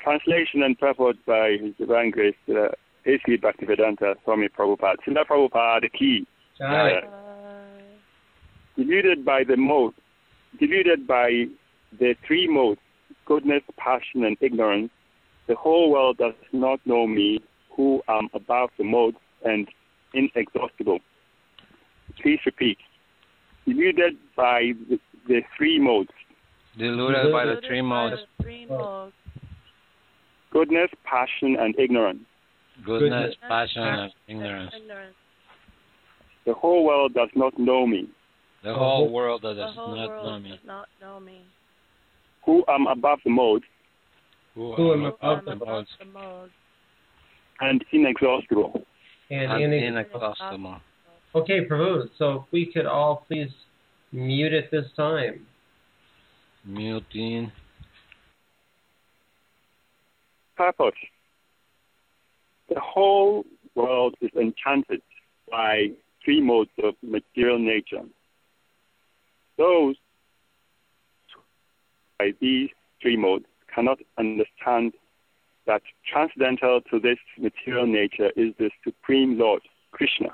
Translation and purport by His Divine Grace, A.C. Bhaktivedanta Swami Prabhupada. Srila Prabhupada, the key. Deluded by the three modes, goodness, passion, and ignorance, the whole world does not know me, who am above the modes and inexhaustible. Please repeat. Deluded by the three modes. Deluded by the three modes. Goodness, passion, and ignorance. Goodness, passion, and ignorance. The whole world does not know me. The whole world does not know me. Who am above the modes. Who am above the modes. And inexhaustible. And inexhaustible. Okay, Prabhu, so if we could all please mute at this time. Muting. Purpose. The whole world is enchanted by three modes of material nature. Those by these three modes cannot understand that transcendental to this material nature is the Supreme Lord, Krishna.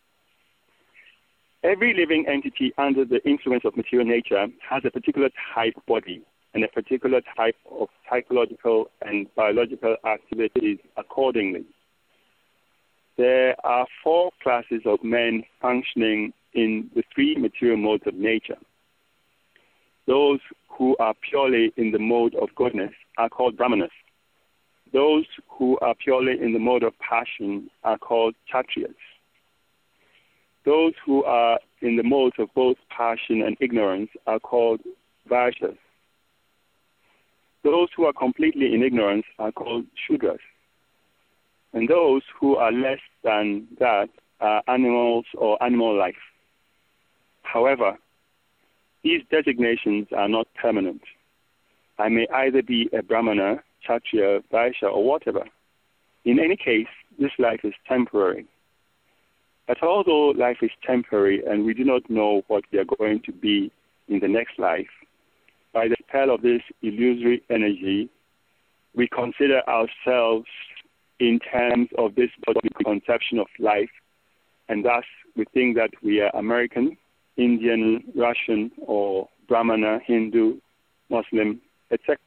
Every living entity under the influence of material nature has a particular type body and a particular type of psychological and biological activities accordingly. There are four classes of men functioning in the three material modes of nature. Those who are purely in the mode of goodness are called brahmanas. Those who are purely in the mode of passion are called kshatriyas. Those who are in the modes of both passion and ignorance are called vaishyas. Those who are completely in ignorance are called shudras. And those who are less than that are animals or animal life. However, these designations are not permanent. I may either be a brahmana, kshatriya, vaishya, or whatever. In any case, this life is temporary. But although life is temporary and we do not know what we are going to be in the next life, by the spell of this illusory energy, we consider ourselves in terms of this bodily conception of life, and thus we think that we are American, Indian, Russian, or Brahmana, Hindu, Muslim, etc.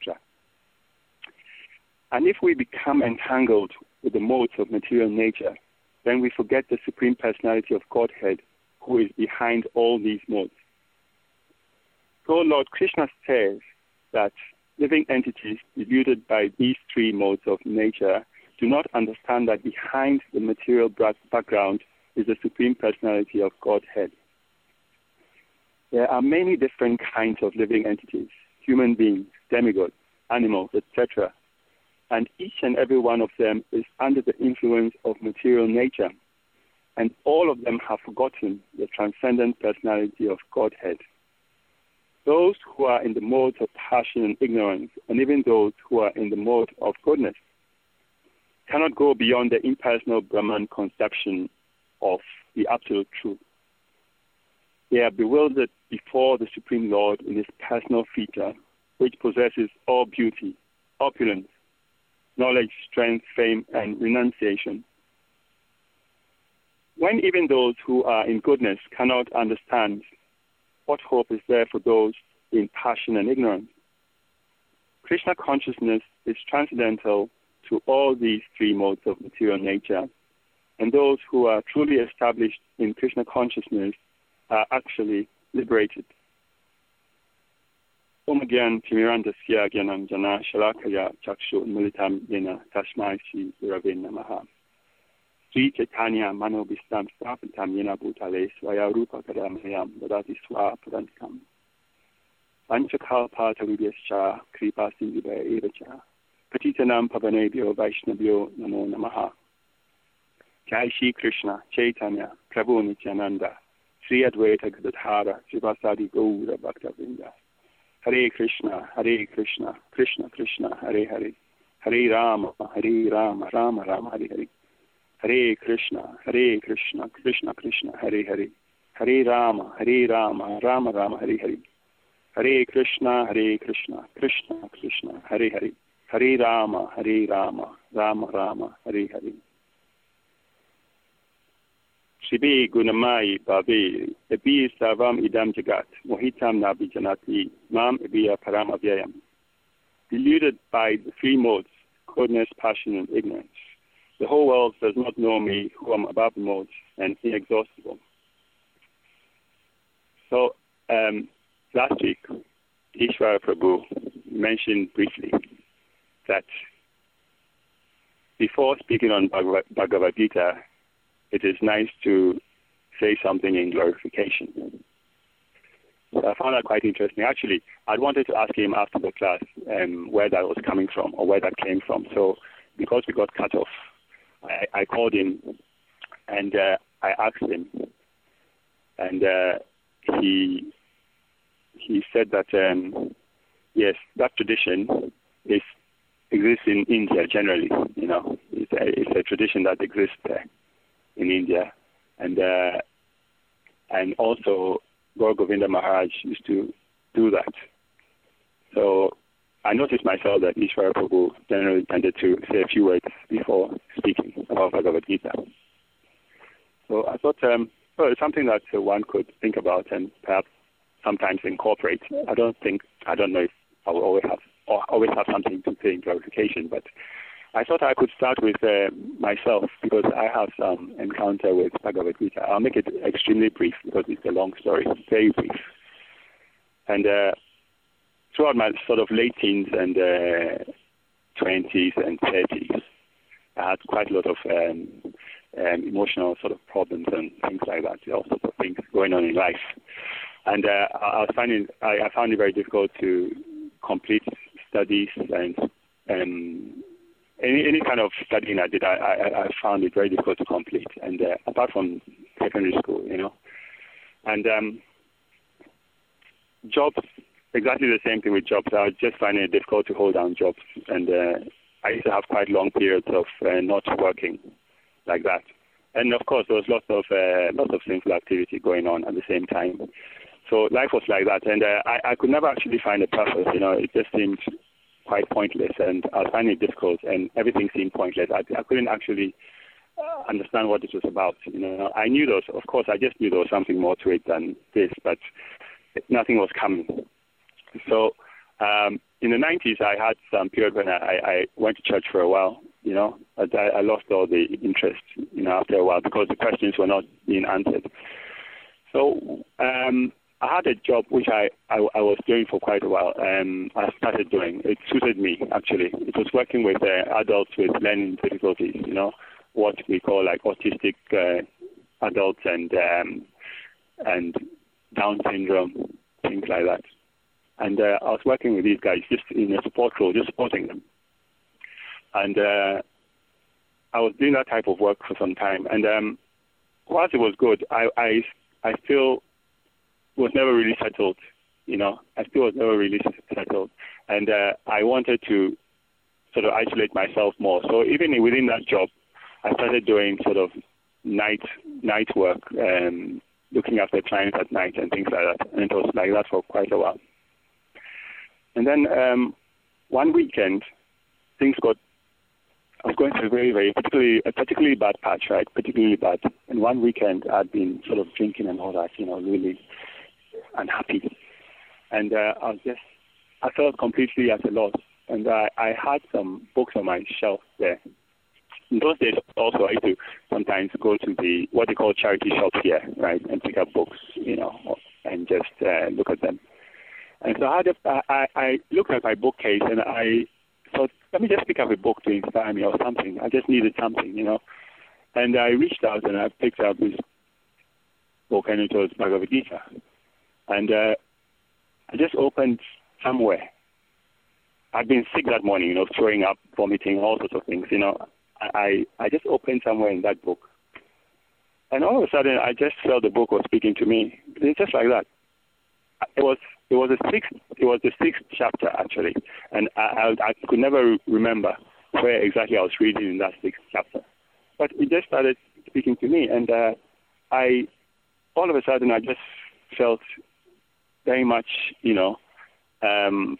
And if we become entangled with the modes of material nature, then we forget the Supreme Personality of Godhead, who is behind all these modes. So Lord Krishna says that living entities deluded by these three modes of nature do not understand that behind the material background is the Supreme Personality of Godhead. There are many different kinds of living entities, human beings, demigods, animals, etc. And each and every one of them is under the influence of material nature, and all of them have forgotten the transcendent personality of Godhead. Those who are in the mode of passion and ignorance, and even those who are in the mode of goodness, cannot go beyond the impersonal Brahman conception of the absolute truth. They are bewildered before the Supreme Lord in his personal feature, which possesses all beauty, opulence, knowledge, strength, fame, and renunciation. When even those who are in goodness cannot understand, what hope is there for those in passion and ignorance? Krishna consciousness is transcendental to all these three modes of material nature, and those who are truly established in Krishna consciousness are actually liberated. Om Gyan Timirandasya Gyanam Jana Shalakaya Chakshu Militam Yena Tashmai Shri Gurave Namaha. Sri Chaitanya Mano Bistam Stapitam Yena Bhutale Swaya Rupa Kadamayam Vadati Swa Padantikam. Panchakalpa Tavibhyascha Kripa Sindhibaya Evacha. Patitanam Pavanebhyo Vaishnavyo Namo Namaha. Jai Shri Krishna Chaitanya Prabhu Nityananda Sri Advaita Gadadhara Srivasadi Gaura Bhaktavinda. Hare Krishna, Krishna Krishna, Hare Hare, Hare Rama, Rama Rama, Hare Hare. Hare Krishna, Krishna Krishna, Hare Hare, Hare Rama, Rama Rama, Hare Hare. Hare Krishna, Krishna Krishna, Hare Hare, Hare Rama, Rama Rama, Hare Hare. Shibi Gunamai Babi, Ebi Savam Idam Jagat, Mohitam Nabi Janati, Mam Ebiya Param Avyayam. Deluded by the three modes, coldness, passion, and ignorance. The whole world does not know me, who am above the modes and inexhaustible. So, last week, Ishvara Prabhu mentioned briefly that before speaking on Bhagavad Gita, it is nice to say something in glorification. So I found that quite interesting. Actually, I wanted to ask him after the class where that was coming from or where that came from. So because we got cut off, I called him and I asked him. And he said that, yes, that tradition exists in India generally. You know, it's a tradition that exists there in India, and also Gaur Govinda Maharaj used to do that. So I noticed myself that Ishvara Prabhu generally tended to say a few words before speaking about Bhagavad Gita. So I thought, well, it's something that one could think about and perhaps sometimes incorporate. I don't know if I will always have something to say in clarification, but I thought I could start with myself because I have some encounter with Bhagavad Gita. I'll make it extremely brief because it's a long story, very brief. And throughout my sort of late teens and 20s and 30s, I had quite a lot of emotional sort of problems and things like that, all sorts of things going on in life. And I found it very difficult to complete studies and any kind of studying I did, I found it very difficult to complete. And apart from secondary school, you know, and jobs, exactly the same thing with jobs. I was just finding it difficult to hold down jobs, and I used to have quite long periods of not working like that. And of course, there was lots of sinful activity going on at the same time. So life was like that, and I could never actually find a purpose. You know, it just seemed quite pointless, and I was finding it difficult, and everything seemed pointless. I couldn't actually understand what it was about. You know, I knew those. Of course, I just knew there was something more to it than this, but nothing was coming. So in the 90s, I had some period when I went to church for a while. You know, but I lost all the interest. You know, after a while because the questions were not being answered. So I had a job which I was doing for quite a while. I started doing. It suited me, actually. It was working with adults with learning difficulties, you know, what we call like autistic adults and Down syndrome, things like that. And I was working with these guys just in a support role, just supporting them. And I was doing that type of work for some time. And whilst it was good, I still was never really settled, you know. I still was never really settled. And I wanted to sort of isolate myself more. So even within that job, I started doing sort of night work, looking after clients at night and things like that. And it was like that for quite a while. And then one weekend, I was going through a very, particularly bad patch, right? Particularly bad. And one weekend, I'd been sort of drinking and all that, you know, really unhappy. And I felt completely at a loss. And I had some books on my shelf there. In those days, also, I used to sometimes go to what they call charity shops here, right, and pick up books, you know, and just look at them. And so I looked at my bookcase and I thought, let me just pick up a book to inspire me or something. I just needed something, you know. And I reached out and I picked up this book, and it was Bhagavad Gita. And I just opened somewhere. I'd been sick that morning, you know, throwing up, vomiting, all sorts of things, you know. I just opened somewhere in that book. And all of a sudden, I just felt the book was speaking to me. It's just like that. It was the sixth chapter, actually. And I could never remember where exactly I was reading in that sixth chapter. But it just started speaking to me. And all of a sudden, I just felt very much, you know,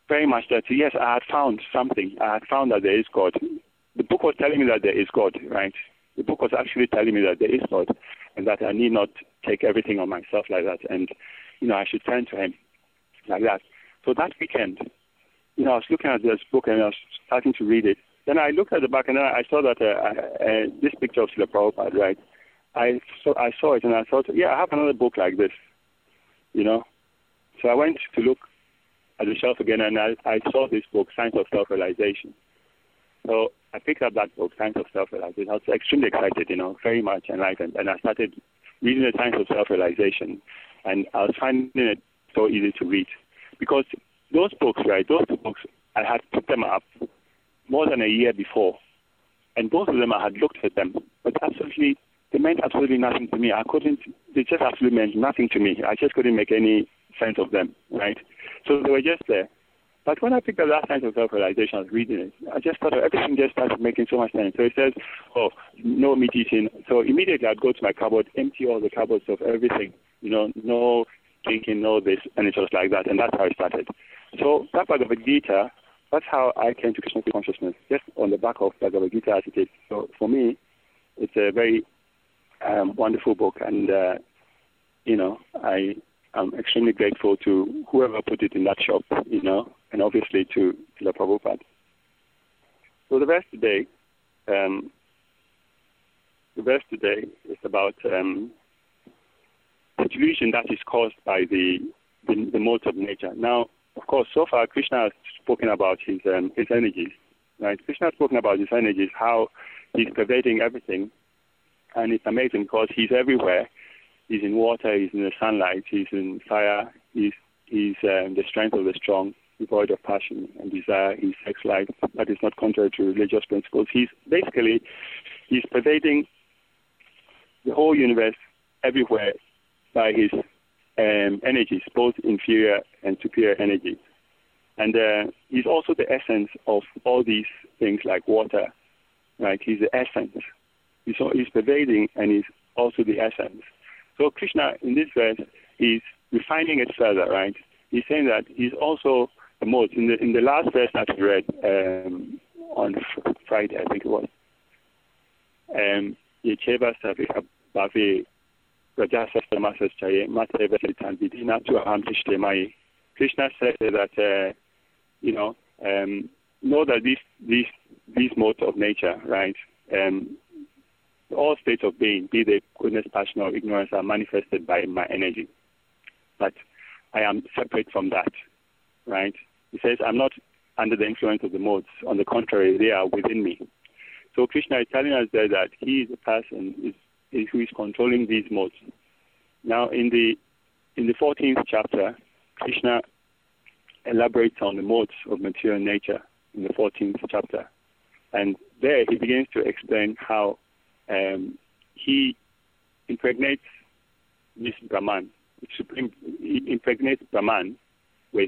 very much that, yes, I had found something. I had found that there is God. The book was telling me that there is God, right? The book was actually telling me that there is God and that I need not take everything on myself like that. And, I should turn to him like that. So that weekend, I was looking at this book and I was starting to read it. Then I looked at the back and then I saw that this picture of Srila Prabhupada, right? I saw it and I thought, yeah, I have another book like this, So I went to look at the shelf again and I saw this book, Science of Self-Realization. So I picked up that book, Science of Self-Realization. I was extremely excited, very much enlightened. And I started reading the Science of Self-Realization. And I was finding it so easy to read. Because those books, right, those two books, I had picked them up more than a year before. And both of them, I had looked at them. But they meant absolutely nothing to me. They just absolutely meant nothing to me. I just couldn't make any sense of them, right? So they were just there. But when I picked up that Science of Self-Realization, I was reading it, I just thought everything just started making so much sense. So it says, no meat eating. So immediately I'd go to my cupboard, empty all the cupboards of everything, no drinking, no this, and it was like that. And that's how it started. So that Bhagavad Gita, that's how I came to Krishna consciousness, just on the back of Bhagavad Gita as it is. So for me, it's a very wonderful book. And, I'm extremely grateful to whoever put it in that shop, and obviously to the Prabhupada. So the verse today is about the delusion that is caused by the modes of nature. Now, of course, so far Krishna has spoken about his energies, right? Krishna has spoken about his energies, how he's pervading everything, and it's amazing because he's everywhere. He's in water, he's in the sunlight, he's in fire, he's the strength of the strong, devoid of passion and desire, he's sex life, that is not contrary to religious principles. He's pervading the whole universe everywhere by his energies, both inferior and superior energies. And he's also the essence of all these things like water, right? He's the essence. He's pervading and he's also the essence. So Krishna, in this verse, is refining it further, right? He's saying that he's also the modes. In the last verse that we read on Friday, I think it was, Yecheva Savika Bhave Rajasastamasas Chaye Mateva Tanvidina to Aham Tishtemaye. Krishna said that know that these modes of nature, right? All states of being, be they goodness, passion, or ignorance, are manifested by my energy. But I am separate from that, right? He says, I'm not under the influence of the modes. On the contrary, they are within me. So Krishna is telling us there that he is the person who is controlling these modes. Now, in the 14th chapter, Krishna elaborates on the modes of material nature in the 14th chapter. And there he begins to explain how he impregnates this Brahman, he impregnates Brahman with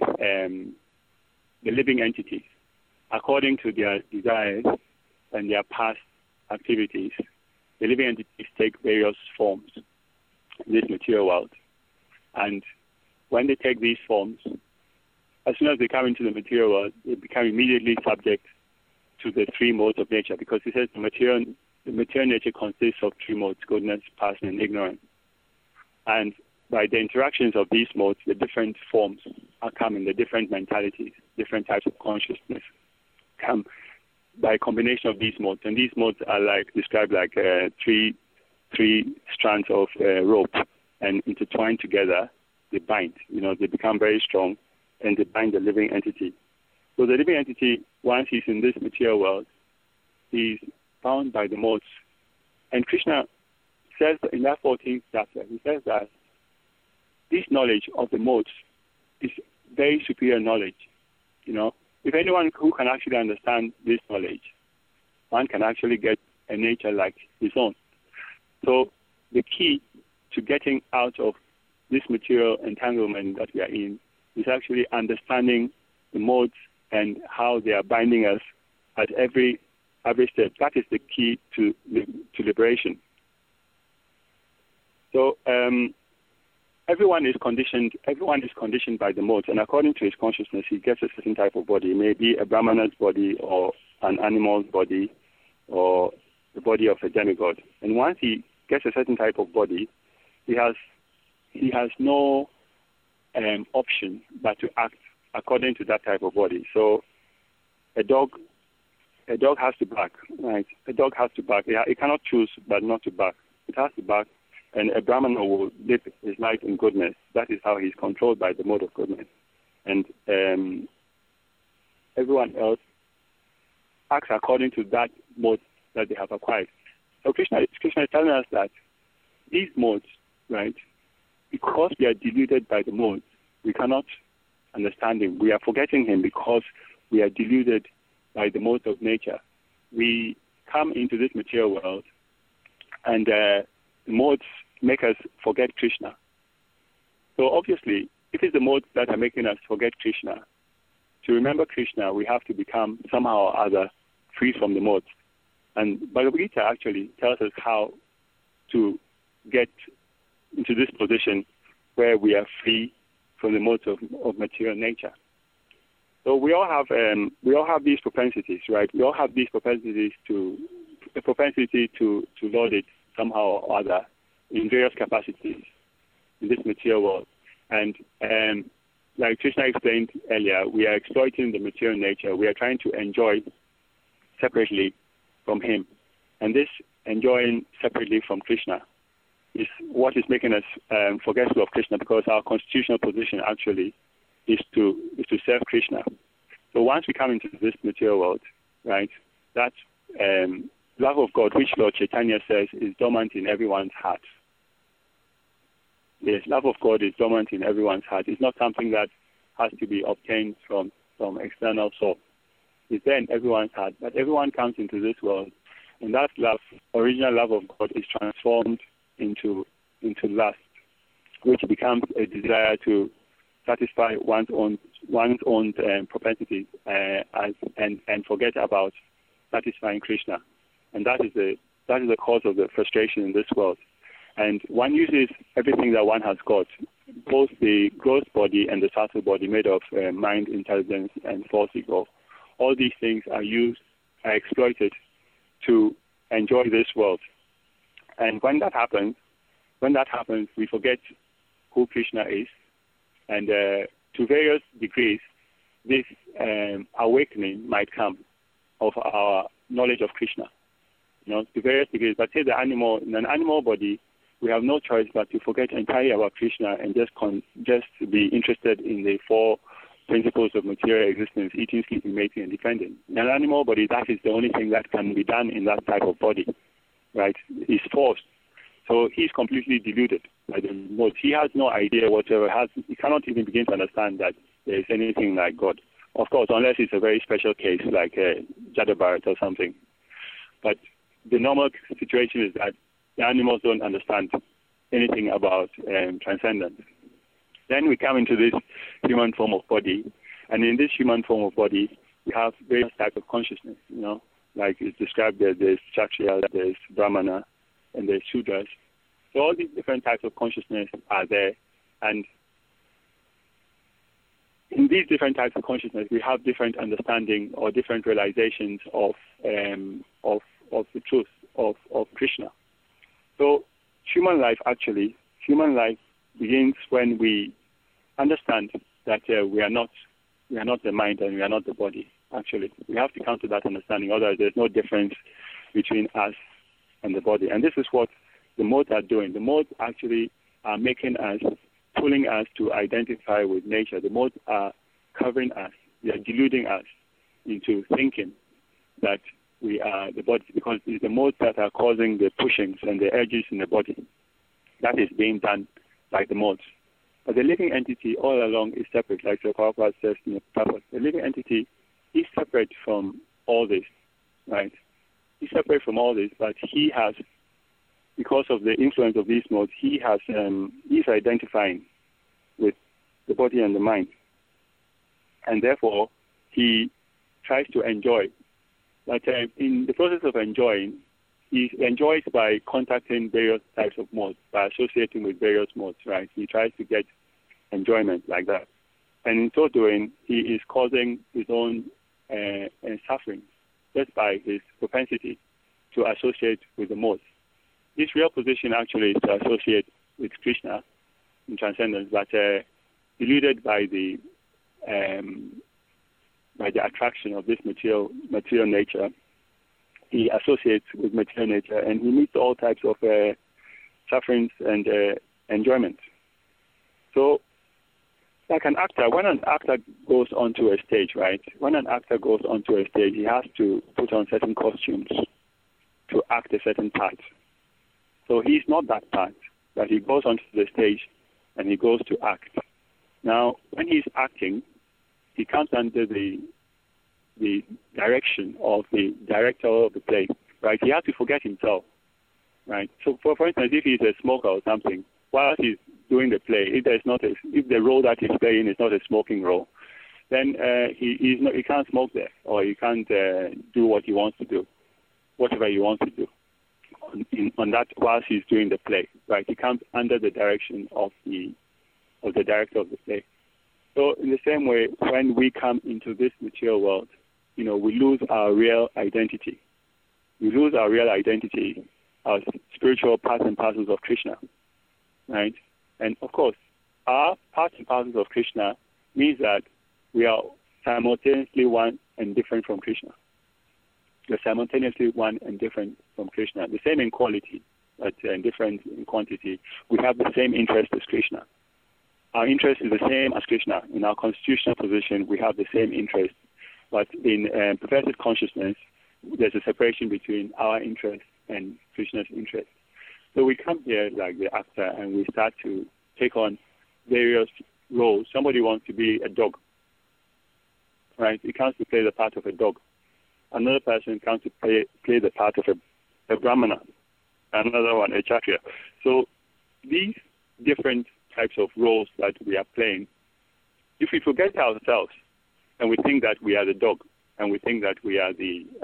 the living entities. According to their desires and their past activities, the living entities take various forms in this material world. And when they take these forms, as soon as they come into the material world, they become immediately subject to the three modes of nature, because he says the material nature consists of three modes: goodness, passion, and ignorance. And by the interactions of these modes, the different forms are coming, the different mentalities, different types of consciousness come by a combination of these modes. And these modes are described like three strands of rope, and intertwined together, they bind. They become very strong, and they bind the living entity. So the living entity, once he's in this material world, he's bound by the modes. And Krishna says in that 14th chapter, he says that this knowledge of the modes is very superior knowledge. If anyone who can actually understand this knowledge, one can actually get a nature like his own. So the key to getting out of this material entanglement that we are in is actually understanding the modes and how they are binding us at every step. That is the key to liberation. So everyone is conditioned by the modes, and according to his consciousness, he gets a certain type of body. It may be a brahmana's body or an animal's body or the body of a demigod. And once he gets a certain type of body, he has no option but to act according to that type of body. So a dog has to bark, right? A dog has to bark. It cannot choose but not to bark. It has to bark, and a brahmana will live his life in goodness. That is how he's controlled by the mode of goodness. And everyone else acts according to that mode that they have acquired. So Krishna is telling us that these modes, right, because we are deluded by the modes, we cannot understand him. We are forgetting him because we are deluded by the modes of nature. We come into this material world, and the modes make us forget Krishna. So obviously, if it's the modes that are making us forget Krishna, to remember Krishna, we have to become somehow or other free from the modes. And Bhagavad Gita actually tells us how to get into this position where we are free from the modes of material nature. So we all have these propensities, right? We all have these propensities to lord it somehow or other in various capacities in this material world. And like Krishna explained earlier, we are exploiting the material nature. We are trying to enjoy separately from him. And this enjoying separately from Krishna is what is making us forgetful of Krishna, because our constitutional position actually is to serve Krishna. So once we come into this material world, right, that love of God, which Lord Chaitanya says is dormant in everyone's heart. Yes, love of God is dormant in everyone's heart. It's not something that has to be obtained from external source. It's there in everyone's heart. But everyone comes into this world, and that love, original love of God, is transformed into lust, which becomes a desire to satisfy one's own propensities and forget about satisfying Krishna. And that is the cause of the frustration in this world. And one uses everything that one has got, both the gross body and the subtle body made of mind, intelligence, and false ego. All these things are exploited to enjoy this world. And when that happens, we forget who Krishna is. And to various degrees, this awakening might come of our knowledge of Krishna. To various degrees. But say in an animal body, we have no choice but to forget entirely about Krishna and just be interested in the four principles of material existence: eating, sleeping, mating, and defending. In an animal body, that is the only thing that can be done in that type of body, right? It's forced. So he's completely deluded by the modes. He has no idea whatever. He cannot even begin to understand that there is anything like God. Of course, unless it's a very special case like Jada Bharat or something. But the normal situation is that the animals don't understand anything about transcendence. Then we come into this human form of body, and in this human form of body, we have various types of consciousness, like it's described there's Kshatriya, there's Brahmana, and there's Shudras. So all these different types of consciousness are there, and in these different types of consciousness, we have different understanding or different realizations of the truth of Krishna. So human life begins when we understand that we are not the mind and we are not the body. Actually, we have to come to that understanding. Otherwise, there's no difference between us and the body. And this is what the modes are doing. The modes actually are pulling us to identify with nature. The modes are covering us. They are deluding us into thinking that we are the body, because it's the modes that are causing the pushings and the urges in the body. That is being done by the modes. But the living entity all along is separate, like the Prabhupada says in the purpose. The living entity is separate from all this, right? He's separate from all this, but he has, because of the influence of these modes, he's identifying with the body and the mind. And therefore, he tries to enjoy. But in the process of enjoying, he enjoys by contacting various types of moths, by associating with various moths, right? He tries to get enjoyment like that. And in so doing, he is causing his own suffering just by his propensity to associate with the moths. His real position actually is to associate with Krishna in transcendence, but deluded by the attraction of this material nature, he associates with material nature, and he meets all types of sufferings and enjoyment. So, like an actor, when an actor goes onto a stage, right? When an actor goes onto a stage, he has to put on certain costumes to act a certain part. So he's not that part, but he goes onto the stage and he goes to act. Now, when he's acting, he comes under the direction of the director of the play, right? He has to forget himself, right? So, for instance, if he's a smoker or something, while he's doing the play, if the role that he's playing is not a smoking role, then he can't smoke there, or he can't do what he wants to do, whatever he wants to do on that whilst he's doing the play, right? He comes under the direction of the director of the play. So in the same way, when we come into this material world, we lose our real identity. We lose our real identity as spiritual parts and parcels of Krishna, right? And of course, our parts and parcels of Krishna means that we are simultaneously one and different from Krishna. We are simultaneously one and different from Krishna. The same in quality, but different in quantity. We have the same interest as Krishna. Our interest is the same as Krishna. In our constitutional position, we have the same interest. But in perfected consciousness, there's a separation between our interest and Krishna's interest. So we come here like the actor, and we start to take on various roles. Somebody wants to be a dog, right? He comes to play the part of a dog. Another person comes to play the part of a brahmana. Another one, a kshatriya. So these different types of roles that we are playing, if we forget ourselves and we think that we are the dog, and we think that we are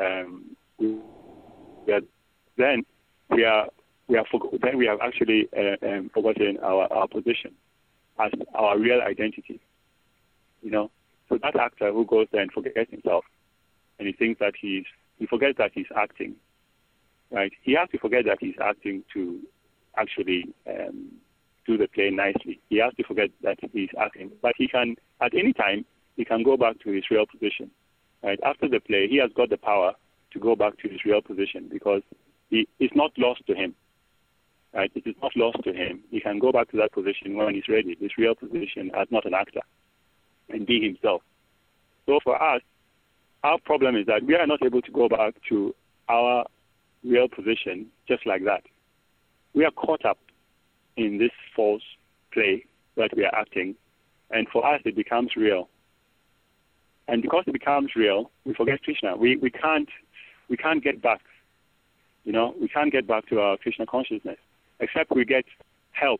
then we have actually forgotten our position as our real identity. So that actor who goes there and forgets himself, and he thinks that he forgets that he's acting, right? He has to forget that he's acting to actually do the play nicely. He has to forget that he's acting, but he can at any time he can go back to his real position. Right? After the play, he has got the power to go back to his real position because it's not lost to him. Right? It is not lost to him. He can go back to that position when he's ready, his real position as not an actor, and be himself. So for us, our problem is that we are not able to go back to our real position just like that. We are caught up in this false play that we are acting, and for us it becomes real. And because it becomes real, we forget Krishna. We can't get back. We can't get back to our Krishna consciousness except we get help.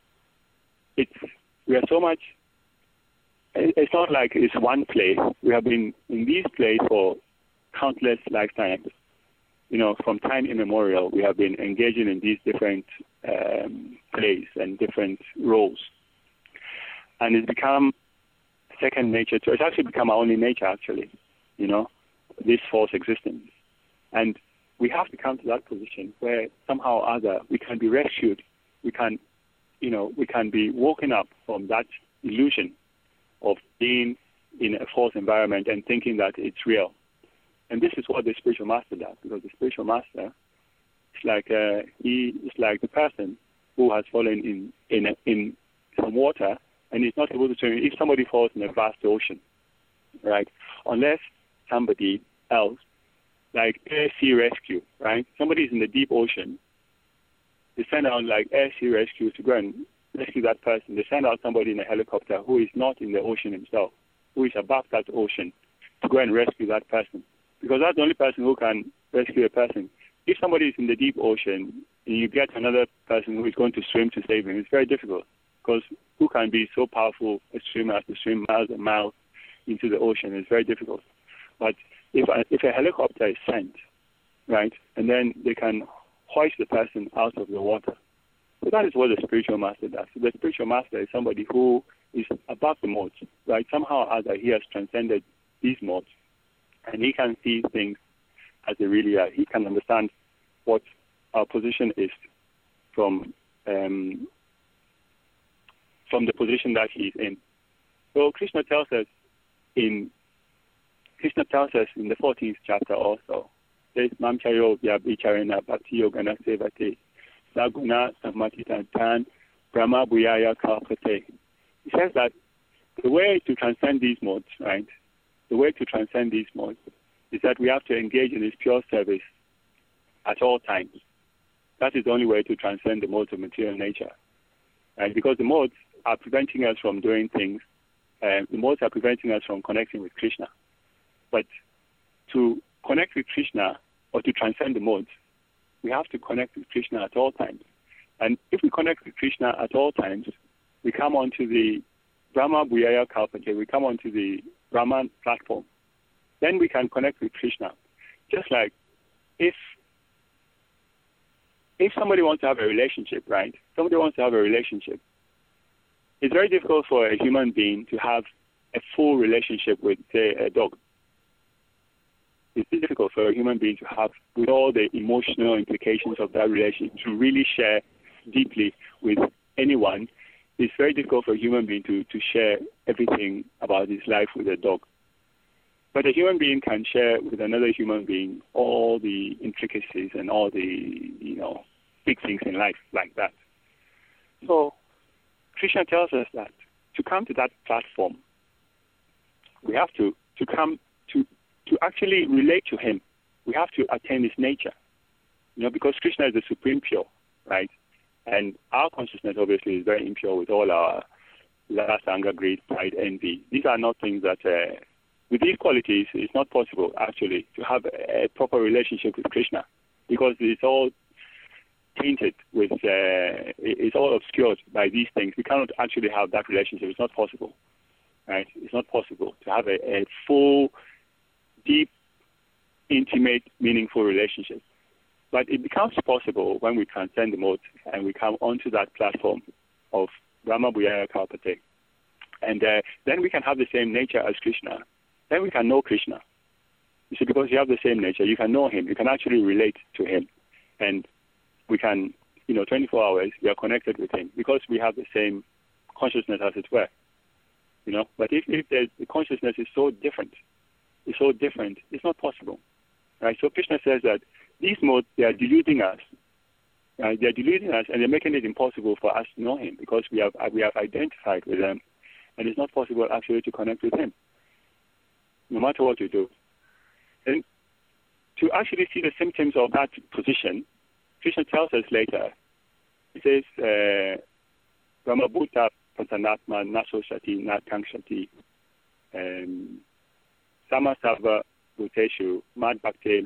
We are so much. It's not like it's one play. We have been in these plays for countless lifetimes. From time immemorial, we have been engaging in these different plays and different roles, and it's become second nature to. It's actually become our only nature. Actually, this false existence, and we have to come to that position where somehow or other we can be rescued. We can be woken up from that illusion of being in a false environment and thinking that it's real. And this is what the spiritual master does, because the spiritual master is like the person who has fallen in some water and is not able to swim. If somebody falls in a vast ocean, right? Unless somebody else, like air sea rescue, right? Somebody is in the deep ocean. They send out like air sea rescue to go and rescue that person. They send out somebody in a helicopter who is not in the ocean himself, who is above that ocean, to go and rescue that person. Because that's the only person who can rescue a person. If somebody is in the deep ocean and you get another person who is going to swim to save him, it's very difficult. Because who can be so powerful a swimmer as to swim miles and miles into the ocean? It's very difficult. But if a helicopter is sent right? And then they can hoist the person out of the water. So that is what the spiritual master does. So the spiritual master is somebody who is above the modes, right? Somehow or other, he has transcended these modes, and he can see things as they really are. He can understand what our position is from the position that he is in. So Krishna tells us in the 14th chapter also, says Mamchayo Vyabhicharena Bhakti Yogana Sevate Saguna Samatitantan Brahma Bhuyaya Kalpate. He says that the way to transcend these modes, right? The way to transcend these modes is that we have to engage in this pure service at all times. That is the only way to transcend the modes of material nature, right? Because the modes are preventing us from doing things. The modes are preventing us from connecting with Krishna. But to connect with Krishna or to transcend the modes, we have to connect with Krishna at all times. And if we connect with Krishna at all times, we come onto the Brahma Bhuyaya Kalpate, we come onto the Brahman platform. Then we can connect with Krishna. Just like if somebody wants to have a relationship, right? Somebody wants to have a relationship. It's very difficult for a human being to have a full relationship with, say, a dog. It's difficult for a human being to have, with all the emotional implications of that relationship, to really share deeply with anyone. It's very difficult for a human being to share everything about his life with a dog. But a human being can share with another human being all the intricacies and all the, big things in life like that. So Krishna tells us that to come to that platform, we have to come to actually relate to him. We have to attain his nature, because Krishna is the supreme pure, right? And our consciousness obviously is very impure with all our lust, anger, greed, pride, envy. These are not things that, with these qualities, it's not possible actually to have a proper relationship with Krishna, because it's all tainted with, it's all obscured by these things. We cannot actually have that relationship. It's not possible, right? It's not possible to have a full, deep, intimate, meaningful relationship. But it becomes possible when we transcend the modes and we come onto that platform of Brahma Bhuyaya Kalpate. And then we can have the same nature as Krishna. Then we can know Krishna. You see, because you have the same nature, you can know him. You can actually relate to him. And we can, 24 hours, we are connected with him because we have the same consciousness, as it were. But if the consciousness is so different, it's not possible. Right? So Krishna says that these modes, they are deluding us. They are deluding us, and they're making it impossible for us to know him because we have identified with them, and it's not possible actually to connect with him, no matter what you do. And to actually see the symptoms of that position, Krishna tells us later. He says, Brahmabhuta Pasanatma Naso Shati Natkangshati Samasava Bhuteshu Mad Bhakte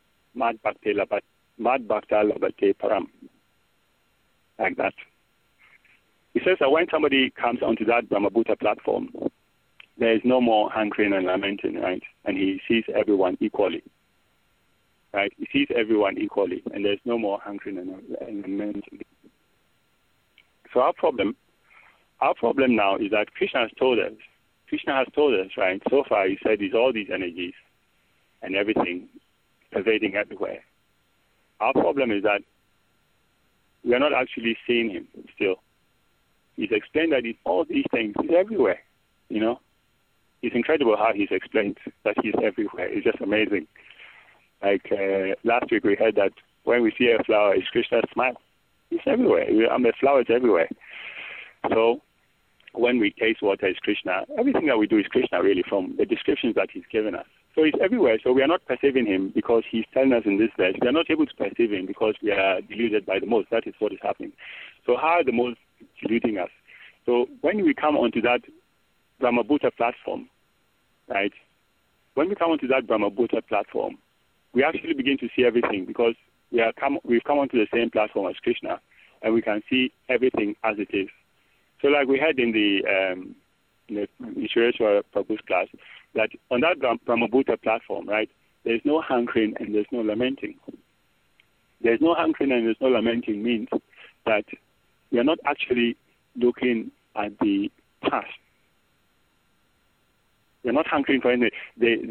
Labate Param. Like that. He says that when somebody comes onto that Brahmabhuta platform, there is no more hankering and lamenting, right? And he sees everyone equally. Right? He sees everyone equally, and there's no more hankering and lamenting. So our problem now is that Krishna has told us, right? So far, he said it's all these energies and everything pervading everywhere. Our problem is that we are not actually seeing him still. He's explained that all these things, he's everywhere, It's incredible how he's explained that he's everywhere. It's just amazing. Like last week we heard that when we see a flower, it's Krishna's smile. It's everywhere. The flower is everywhere. So when we taste water, it's Krishna. Everything that we do is Krishna, really, from the descriptions that he's given us. So he's everywhere. So we are not perceiving him because he's telling us in this verse. We are not able to perceive him because we are deluded by the modes. That is what is happening. So how are the modes deluding us? So when we come onto that Brahmabhuta platform, right? When we come onto that Brahmabhuta platform, we actually begin to see everything because we've come onto the same platform as Krishna, and we can see everything as it is. So like we had in the Ishwareshwara Prabhu's class, that on that Brahmabhuta platform, right, there's no hankering and there's no lamenting. There's no hankering and there's no lamenting means that we are not actually looking at the past. We're not hankering for anything.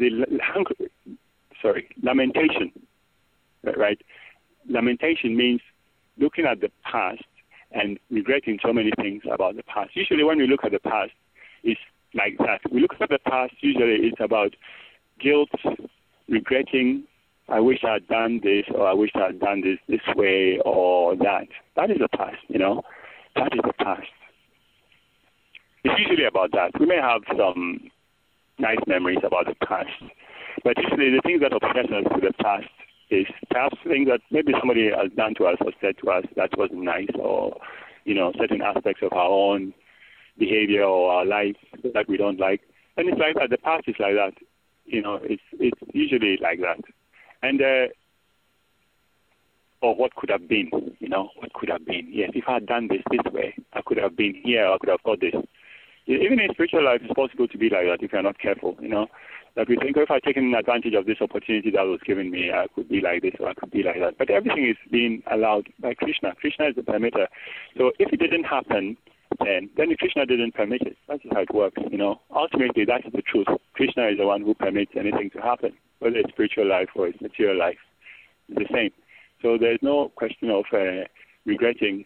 Lamentation, right? Lamentation means looking at the past and regretting so many things about the past. Usually when we look at the past, it's like that. We look at the past, usually it's about guilt, regretting, I wish I had done this, or I wish I had done this way, or that. That is the past, That is the past. It's usually about that. We may have some nice memories about the past, but usually the things that obsess us with the past is perhaps things that maybe somebody has done to us or said to us that wasn't nice, or, certain aspects of our own behavior or our life that we don't like. And it's like that. The past is like that. It's usually like that. And, or what could have been, what could have been. Yes, if I had done this way, I could have been here, I could have got this. Even in spiritual life, it's possible to be like that if you're not careful, that we think, if I'd taken advantage of this opportunity that was given me, I could be like this or I could be like that. But everything is being allowed by Krishna. Krishna is the permitter. So if it didn't happen, then Krishna didn't permit it. That's how it works, Ultimately, that's the truth. Krishna is the one who permits anything to happen, whether it's spiritual life or it's material life. It's the same. So there's no question of regretting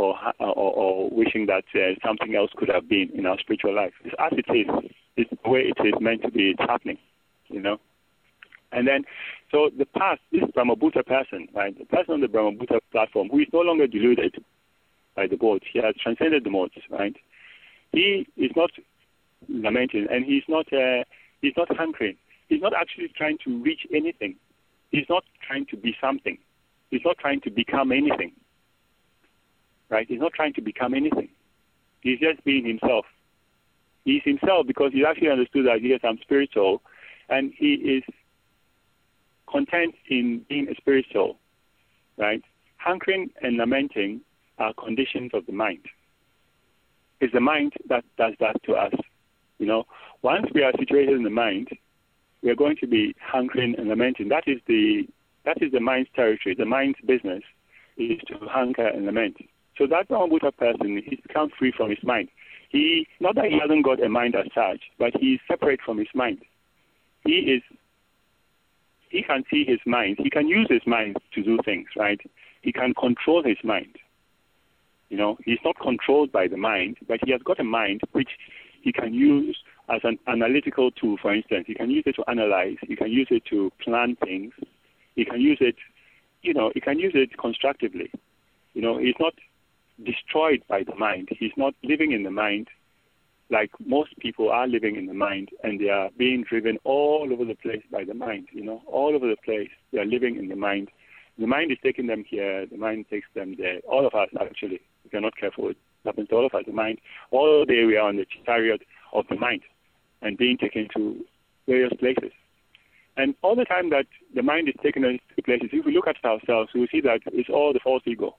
or wishing that something else could have been in our spiritual life. It's as it is. It's the way it is meant to be. It's happening, And then, so the past, this Brahmabhuta person, right, the person on the Brahmabhuta platform who is no longer deluded by the modes, he has transcended the modes, right? He is not lamenting, and he's not hankering. He's not actually trying to reach anything. He's not trying to be something. He's not trying to become anything. Right? He's not trying to become anything. He's just being himself. He's himself because he's actually understood that, yes, I'm spiritual, and he is content in being a spiritual, right? Hankering and lamenting are conditions of the mind. It's the mind that does that to us. Once we are situated in the mind, we are going to be hankering and lamenting. That is the mind's territory. The mind's business is to hanker and lament. So that Brahmabhuta person, he's become free from his mind. Not that he hasn't got a mind as such, but he's separate from his mind. He can see his mind. He can use his mind to do things, right? He can control his mind. He's not controlled by the mind, but he has got a mind which he can use as an analytical tool, for instance. He can use it to analyze. He can use it to plan things. He can use it, he can use it constructively. He's not destroyed by the mind. He's not living in the mind like most people are living in the mind, and they are being driven all over the place by the mind, all over the place. They are living in the mind. The mind is taking them here. The mind takes them there. All of us, actually, if you're not careful, it happens to all of us. The mind, all day we are on the chariot of the mind and being taken to various places. And all the time that the mind is taking us to places, if we look at ourselves, we will see that it's all the false ego.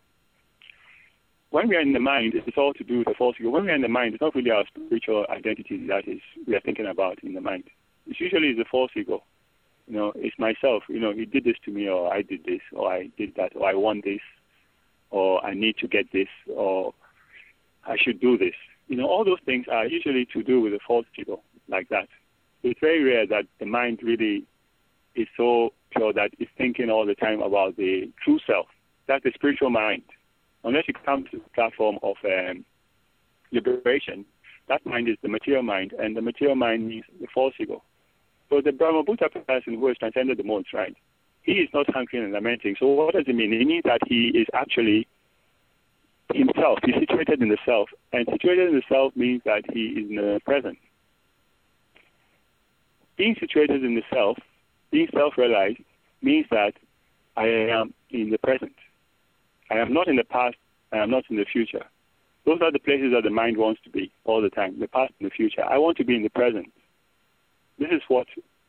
When we are in the mind, it's all to do with the false ego. When we are in the mind, it's not really our spiritual identity that is we are thinking about in the mind. It's usually the false ego. It's myself. He did this to me, or I did this, or I did that, or I want this, or I need to get this, or I should do this. All those things are usually to do with the false ego, like that. It's very rare that the mind really is so pure that it's thinking all the time about the true self. That's the spiritual mind. Unless you come to the platform of liberation, that mind is the material mind, and the material mind means the false ego. So the Brahmabhuta person who has transcended the modes, right, he is not hankering and lamenting. So what does it mean? It means that he is actually himself. He's situated in the self. And situated in the self means that he is in the present. Being situated in the self, being self-realized, means that I am in the present. I am not in the past, I am not in the future. Those are the places that the mind wants to be all the time, the past and the future. I want to be in the present. This is what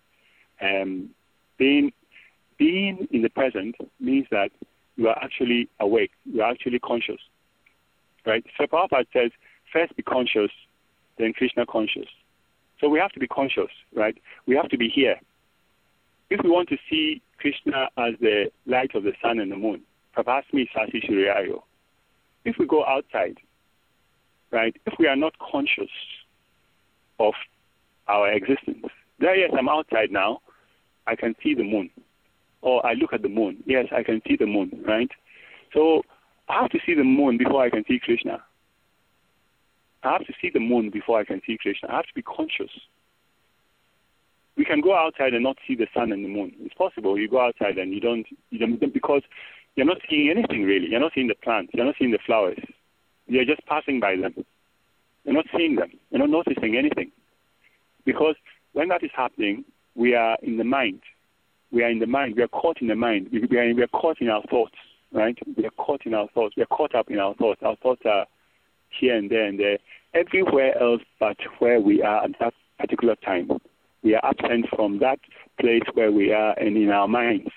being in the present means, that you are actually awake, you are actually conscious. Right? So Prabhupada says, first be conscious, then Krishna conscious. So we have to be conscious, right? We have to be here. If we want to see Krishna as the light of the sun and the moon, Prabhasmi Sasi Shuriyayo, if we go outside, right, if we are not conscious of our existence, there, yes, I'm outside now, I can see the moon. Or I look at the moon. Yes, I can see the moon, right? So I have to see the moon before I can see Krishna. I have to see the moon before I can see Krishna. I have to be conscious. We can go outside and not see the sun and the moon. It's possible. You go outside and you don't because you're not seeing anything really. You're not seeing the plants. You're not seeing the flowers. You're just passing by them. You're not seeing them. You're not noticing anything. Because when that is happening, we are in the mind. We are in the mind. We are caught in the mind. We are caught in our thoughts, right? We are caught in our thoughts. We are caught up in our thoughts. Our thoughts are here and there and there. Everywhere else but where we are at that particular time. We are absent from that place where we are and in our minds.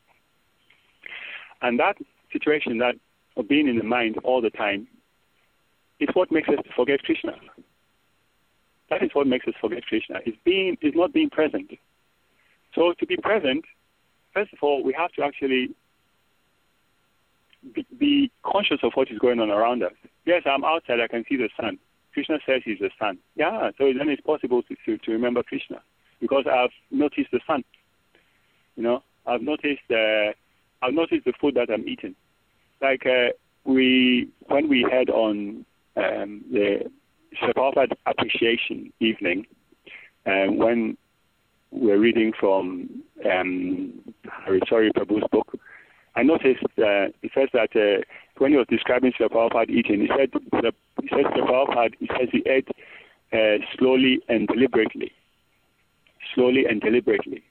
And that situation, that of being in the mind all the time, is what makes us forget Krishna. That is what makes us forget Krishna. It's not being present. So to be present, first of all, we have to actually be conscious of what is going on around us. Yes, I'm outside, I can see the sun. Krishna says he's the sun. Yeah, so then it's possible to remember Krishna because I've noticed the sun. You know, I've noticed the food that I'm eating. Like when we had on the Srila Prabhupada Appreciation Evening, when we're reading from Hariswari Prabhu's book, I noticed it says that when he was describing Srila Prabhupada eating, he says Srila Prabhupada, he says he ate slowly and deliberately. Slowly and deliberately.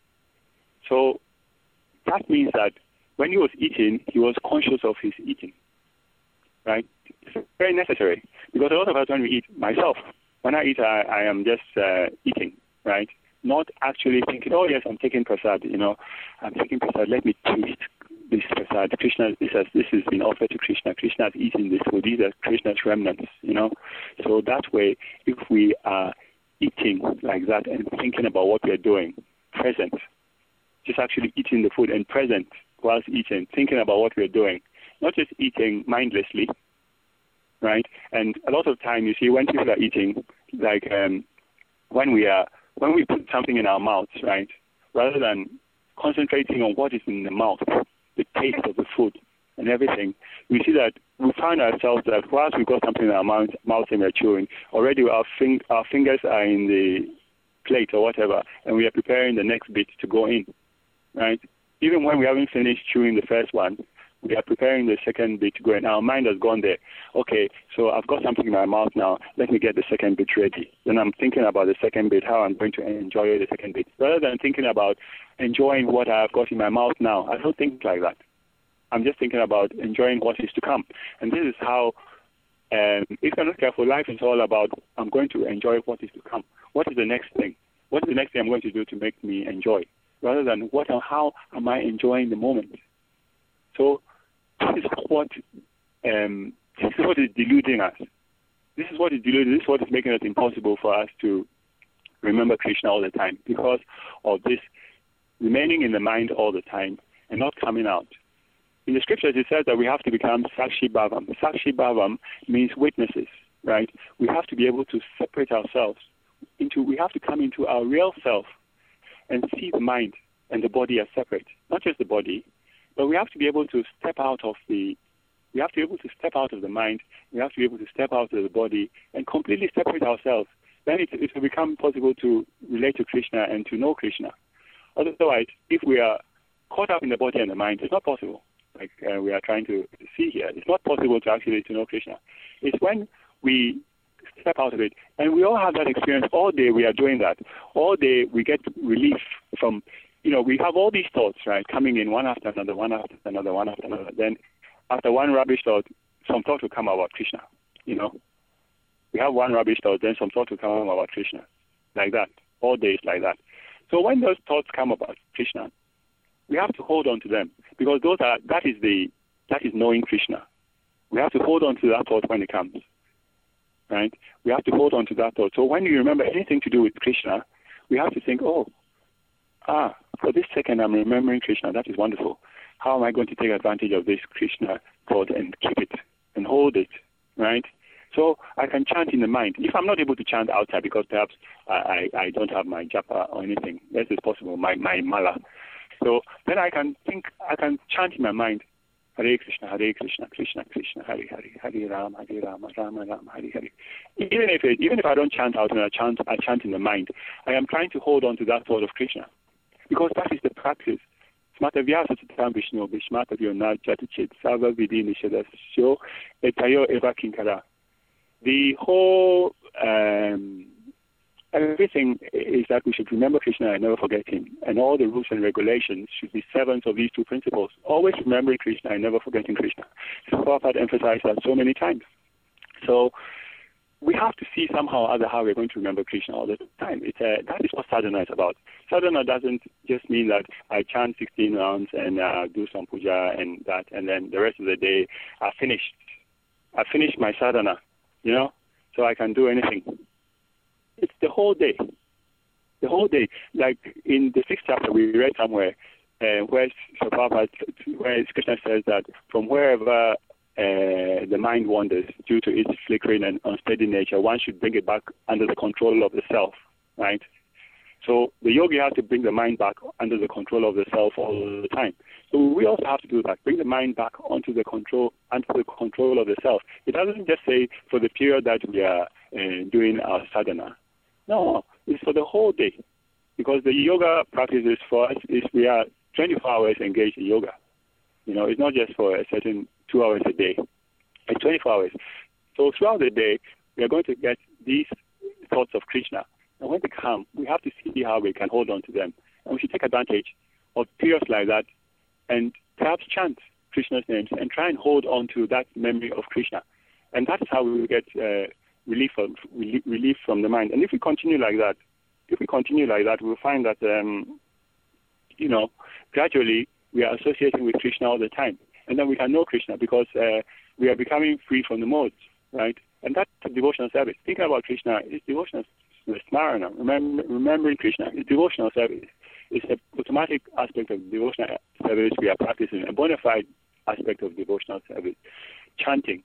So that means that when he was eating, he was conscious of his eating. Right? It's very necessary. Because a lot of us, when we eat, myself, when I eat, I am just eating, right? Not actually thinking, oh yes, I'm taking prasad, I'm taking prasad, let me taste this prasad. Krishna, this has been offered to Krishna. Krishna has eaten this food. These are Krishna's remnants, So that way, if we are eating like that and thinking about what we are doing, present, just actually eating the food and present whilst eating, thinking about what we are doing, not just eating mindlessly, right? And a lot of time, you see, when people are eating, like when we put something in our mouths, right, rather than concentrating on what is in the mouth, the taste of the food and everything, we see that we find ourselves that whilst we've got something in our mouth and we're chewing, already our fingers are in the plate or whatever, and we are preparing the next bit to go in, right? Even when we haven't finished chewing the first one, we are preparing the second bit to go in. Our mind has gone there. Okay, so I've got something in my mouth now. Let me get the second bit ready. Then I'm thinking about the second bit, how I'm going to enjoy the second bit. Rather than thinking about enjoying what I've got in my mouth now, I don't think like that. I'm just thinking about enjoying what is to come. And this is how, if you're not careful, life is all about, I'm going to enjoy what is to come. What is the next thing? What is the next thing I'm going to do to make me enjoy? Rather than how am I enjoying the moment? So this is what is deluding us. This is what is deluding. This is what is making it impossible for us to remember Krishna all the time because of this remaining in the mind all the time and not coming out. In the scriptures, it says that we have to become Sakshi Bhavam. Sakshi Bhavam means witnesses, right? We have to be able to separate ourselves we have to come into our real self and see the mind and the body as separate. Not just the body, but we have to be able to step out of the mind, we have to be able to step out of the body and completely separate ourselves. Then it will become possible to relate to Krishna and to know Krishna. Otherwise, if we are caught up in the body and the mind, it's not possible. Like we are trying to see here, it's not possible to actually to know Krishna. It's when we step out of it, and we all have that experience. All day we are doing that. All day we get relief from, we have all these thoughts, right, coming in one after another, one after another, one after another. Then after one rubbish thought, some thought will come about Krishna, We have one rubbish thought, then some thought will come about Krishna. Like that. All day it's like that. So when those thoughts come about Krishna, we have to hold on to them because that is knowing Krishna. We have to hold on to that thought when it comes. Right? We have to hold on to that thought. So when you remember anything to do with Krishna, we have to think, oh, for this second I'm remembering Krishna. That is wonderful. How am I going to take advantage of this Krishna thought and keep it and hold it, right? So I can chant in the mind. If I'm not able to chant outside because perhaps I don't have my japa or anything, that is possible, my mala. So then I can chant in my mind, Hare Krishna, Krishna Krishna, Hare Hare, Hare Rama, Rama Rama, Hare Hare. Even if I don't chant out and I chant in the mind, I am trying to hold on to that thought of Krishna, because that is the practice. Smata Vyasa Chitam Vishnu, Vishmata Vyona Jatichit, Sava Vidhi Nishadasyo, Etayo Eva Kinkara. The whole everything is that we should remember Krishna and never forget him. And all the rules and regulations should be servants of these two principles. Always remembering Krishna and never forgetting Krishna. Prabhupada emphasized that so many times. So we have to see somehow or other how we're going to remember Krishna all the time. That is what sadhana is about. Sadhana doesn't just mean that I chant 16 rounds and do some puja and that, and then the rest of the day I finished my sadhana, so I can do anything. It's the whole day. The whole day. Like in the 6th chapter we read somewhere where Krishna says that from wherever the mind wanders due to its flickering and unsteady nature, one should bring it back under the control of the self, right? So the yogi has to bring the mind back under the control of the self all the time. So we also have to do that, bring the mind back under the control of the self. It doesn't just say for the period that we are doing our sadhana. No, it's for the whole day. Because the yoga practices for us is we are 24 hours engaged in yoga. It's not just for a certain 2 hours a day. It's 24 hours. So throughout the day, we are going to get these thoughts of Krishna. And when they come, we have to see how we can hold on to them. And we should take advantage of periods like that and perhaps chant Krishna's names and try and hold on to that memory of Krishna. And that is how we will get relief from the mind. And if we continue like that, we'll find that, gradually we are associating with Krishna all the time. And then we can know Krishna because we are becoming free from the modes, right? And that's a devotional service. Thinking about Krishna is devotional smarana. Remembering Krishna is devotional service. It's an automatic aspect of devotional service we are practicing, a bona fide aspect of devotional service. Chanting.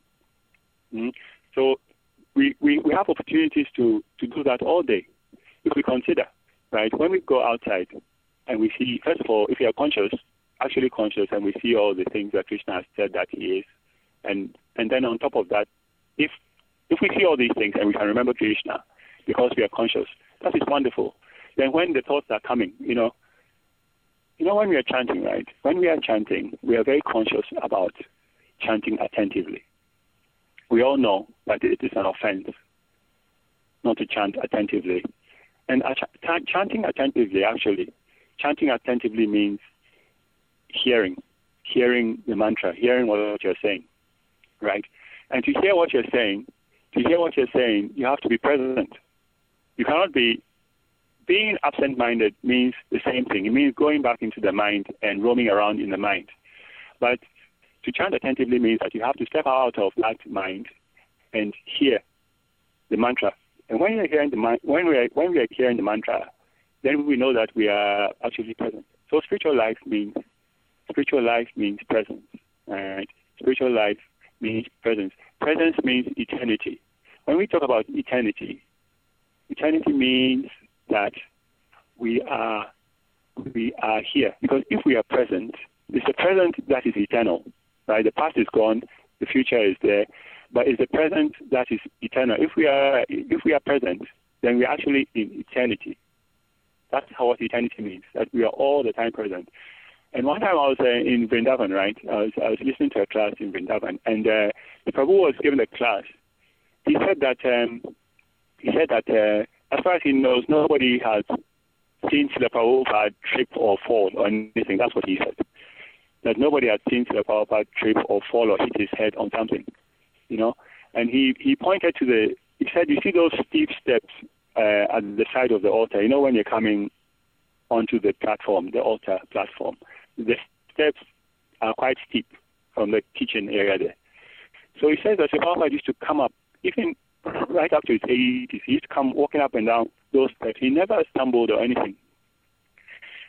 So we have opportunities to do that all day. If we consider, right, when we go outside and we see, first of all, if we are actually conscious, and we see all the things that Krishna has said that he is, and then on top of that, if we see all these things and we can remember Krishna because we are conscious, that is wonderful. Then when the thoughts are coming, when we are chanting, right? When we are chanting, we are very conscious about chanting attentively. We all know that it is an offense not to chant attentively. And chanting attentively means hearing the mantra, hearing what you're saying, right? And to hear what you're saying, you have to be present. You cannot be. Being absent-minded means the same thing. It means going back into the mind and roaming around in the mind. But to chant attentively means that you have to step out of that mind and hear the mantra. And when we are hearing the mantra, then we know that we are actually present. So spiritual life means presence. Right? Spiritual life means presence. Presence means eternity. When we talk about eternity means that we are here. Because if we are present, it's the present that is eternal. Right? The past is gone, the future is there, but it's the present that is eternal. If we are present, then we're actually in eternity. That's what eternity means, that we are all the time present. And one time I was in Vrindavan, right? I was listening to a class in Vrindavan, and the Prabhu was giving a class. He said that as far as he knows, nobody has seen Srila Prabhupada trip or fall or anything. That's what he said. That nobody had seen Srila Prabhupada trip or fall or hit his head on something, And he pointed to he said, you see those steep steps at the side of the altar, when you're coming onto the platform, the altar platform. The steps are quite steep from the kitchen area there. So he says that Srila Prabhupada used to come up, even right up to his 80s, he used to come walking up and down those steps. He never stumbled or anything.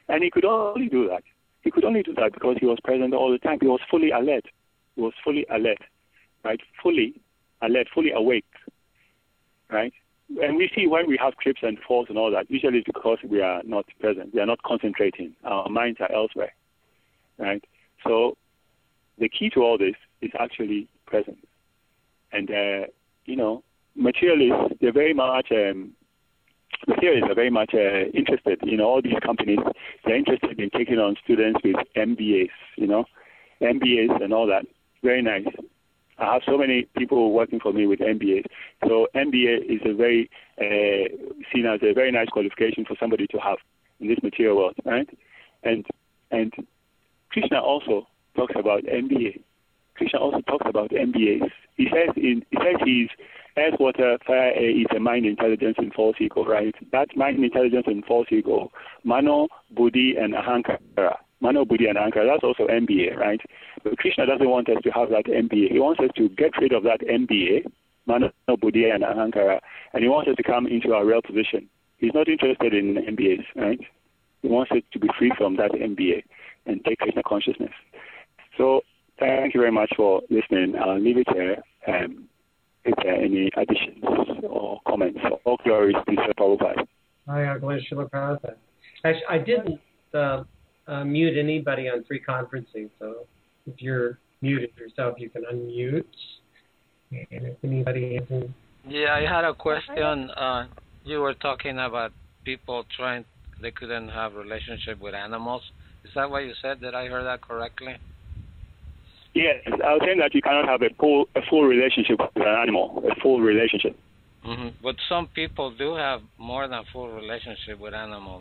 And he could only do that. He could only do that because he was present all the time. He was fully alert. He was fully alert, right? Fully alert, fully awake, right? And we see when we have trips and falls and all that, usually it's because we are not present. We are not concentrating. Our minds are elsewhere, right? So the key to all this is actually presence. And, materialists, they're very much, materialists are very much interested. All these companies, they're interested in taking on students with MBAs, MBAs and all that. Very nice. I have so many people working for me with MBAs. So MBA is seen as a very nice qualification for somebody to have in this material world, right? And Krishna also talks about MBA. Krishna also talks about MBAs. He says he's earth, water, fire, air is a mind, intelligence, and false ego, right? That mind, intelligence, and false ego, Mano, Buddhi, and Ahankara. Mano, Buddhi, and Ahankara, that's also MBA, right? But Krishna doesn't want us to have that MBA. He wants us to get rid of that MBA, Mano, Buddhi, and Ahankara, and he wants us to come into our real position. He's not interested in MBAs, right? He wants us to be free from that MBA and take Krishna consciousness. So thank you very much for listening. I'll leave it here. If there are any additions or comments, all glories to Srila Prabhupada. Actually, I didn't mute anybody on free conferencing, so if you're muted yourself, you can unmute. And if anybody has any... Yeah, I had a question. You were talking about people they couldn't have relationship with animals. Is that what you said? Did I hear that correctly? Yes, I was saying that you cannot have a full relationship with an animal, a full relationship. Mm-hmm. But some people do have more than full relationship with animals.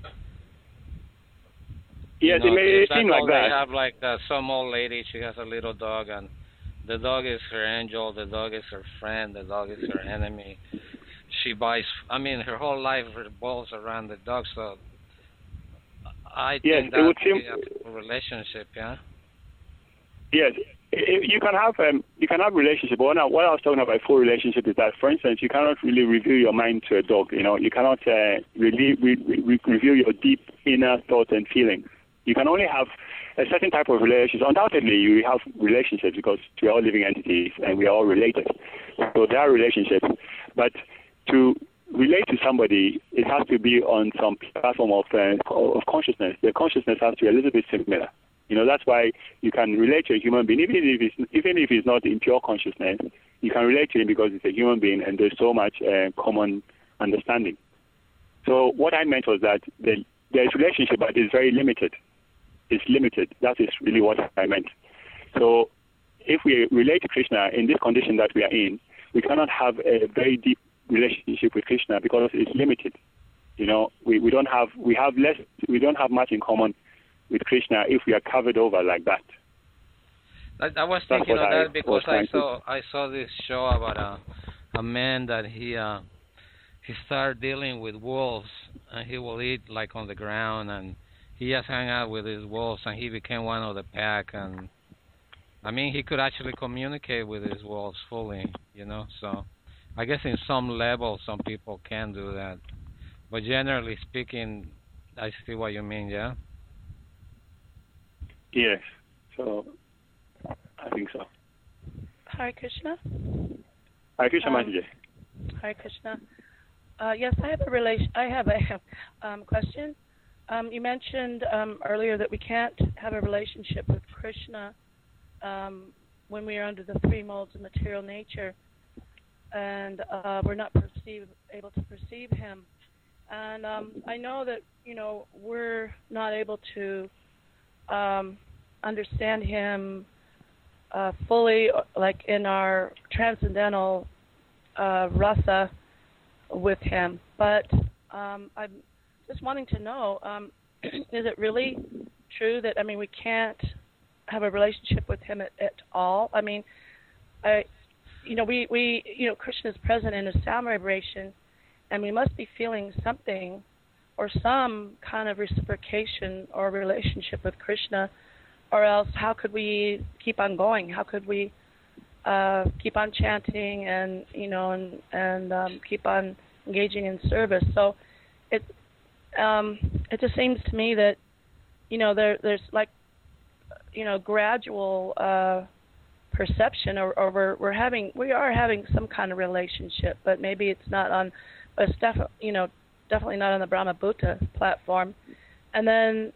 Yes, it may seem like that. They have like some old lady, she has a little dog, and the dog is her angel, the dog is her friend, the dog is her enemy. Her whole life revolves around the dog, so I think that would be a full relationship, yeah? Yes, you can have relationship. But what I was talking about full relationship is that, for instance, you cannot really reveal your mind to a dog. You cannot really reveal your deep inner thoughts and feelings. You can only have a certain type of relationship. Undoubtedly, you have relationships because we are all living entities and we are all related. So there are relationships, but to relate to somebody, it has to be on some platform of consciousness. The consciousness has to be a little bit similar. That's why you can relate to a human being, even if it's not in pure consciousness, you can relate to him because it's a human being and there's so much common understanding. So what I meant was that there's relationship, but it's very limited. It's limited. That is really what I meant. So if we relate to Krishna in this condition that we are in, we cannot have a very deep relationship with Krishna because it's limited. We don't have much in common with Krishna if we are covered over like that. I was thinking of that because I saw this show about a man that he started dealing with wolves, and he will eat like on the ground, and he just hung out with his wolves, and he became one of the pack, and he could actually communicate with his wolves fully, so I guess in some level some people can do that, but generally speaking, I see what you mean, yeah? Yes, so I think so. Hare Krishna. Hare Krishna, Mataji. Hare Krishna. Yes, I have a question. You mentioned earlier that we can't have a relationship with Krishna when we are under the three modes of material nature, and we're not able to perceive him. And I know that we're not able to understand him fully, like in our transcendental rasa with him. But I'm just wanting to know, is it really true that, we can't have a relationship with him at all? Krishna is present in a sound vibration, and we must be feeling something or some kind of reciprocation or relationship with Krishna, or else how could we keep on going? How could we keep on chanting and keep on engaging in service? So it just seems to me that, there's like, gradual perception, or we are having some kind of relationship, but maybe it's not on, but it's definitely not on the Brahma Bhuta platform. And then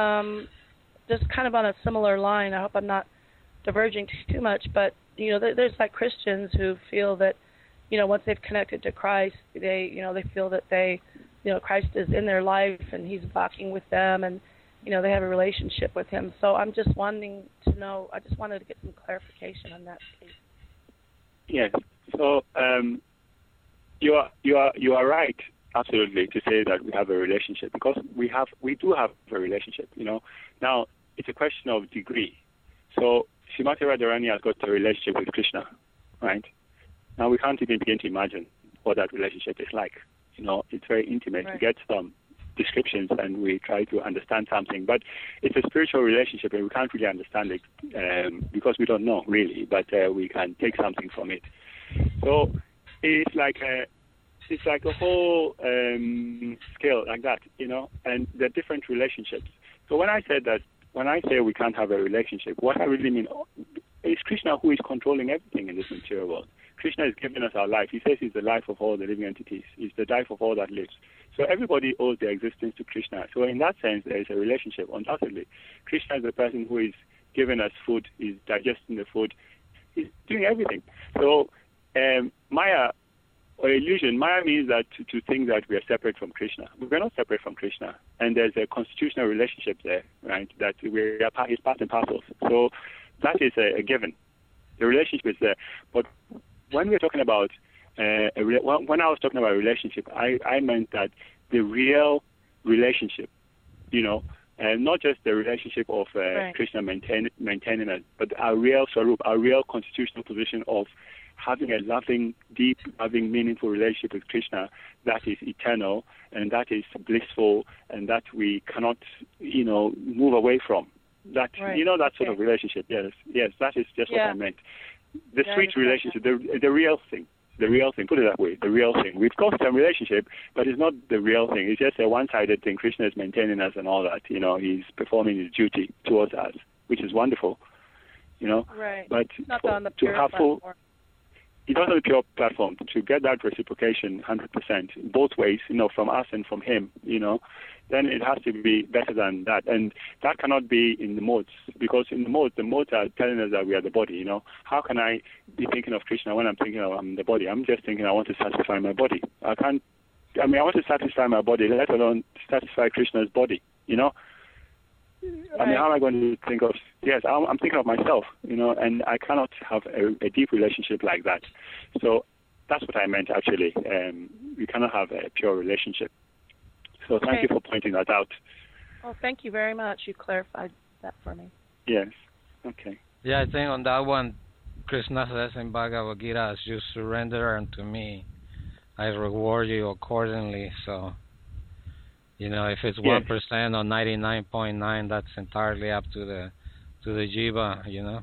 just kind of on a similar line, I hope I'm not diverging too much, but there's like Christians who feel that once they've connected to Christ, they feel that Christ is in their life and he's walking with them, and they have a relationship with him. So I'm just wanting to know. I just wanted to get some clarification on that, please. Yes. So you are right, absolutely, to say that we have a relationship, because we do have a relationship. Now it's a question of degree. So Srimati Radharani has got a relationship with Krishna, right? Now we can't even begin to imagine what that relationship is like. It's very intimate. Right. We get some descriptions and we try to understand something, but it's a spiritual relationship and we can't really understand it because we don't know really, but we can take something from it. So it's like a whole scale like that, and they're different relationships. So when I say we can't have a relationship, what I really mean is Krishna who is controlling everything in this material world. Krishna is giving us our life. He says he's the life of all the living entities. He's the life of all that lives. So everybody owes their existence to Krishna. So in that sense, there is a relationship, undoubtedly. Krishna is the person who is giving us food, is digesting the food, he's doing everything. So Maya, or illusion, Maya means that to think that we are separate from Krishna. We're not separate from Krishna. And there's a constitutional relationship there, right, that we are his part and parcels. So that is a given. The relationship is there. But when we're talking about when I was talking about a relationship, I meant that the real relationship, and not just the relationship of right. Krishna maintaining us, but our real swarup, our real constitutional position of having a loving, deep, loving, meaningful relationship with Krishna that is eternal and that is blissful and that we cannot, move away from. That right. That sort of relationship. Yes, that is just what I meant. The sweet relationship, the real thing. The real thing, put it that way, the real thing. We've got some relationship, but it's not the real thing. It's just a one-sided thing. Krishna is maintaining us and all that. He's performing his duty towards us, which is wonderful. Right. But not on the to pure have platform. It doesn't a pure platform to get that reciprocation 100% both ways, from us and from him, then it has to be better than that. And that cannot be in the modes, because in the modes are telling us that we are the body, How can I be thinking of Krishna when I'm thinking of I'm the body? I'm just thinking I want to satisfy my body. I want to satisfy my body, let alone satisfy Krishna's body, Right. How am I going to think of, I'm thinking of myself, and I cannot have a deep relationship like that. So that's what I meant, actually. We cannot have a pure relationship. So thank you for pointing that out. Well, thank you very much. You clarified that for me. Yes. Okay. Yeah, I think on that one, Krishna says in Bhagavad Gita, as you surrender unto me, I reward you accordingly. So, if it's 1% or 99.9, that's entirely up to the jiva,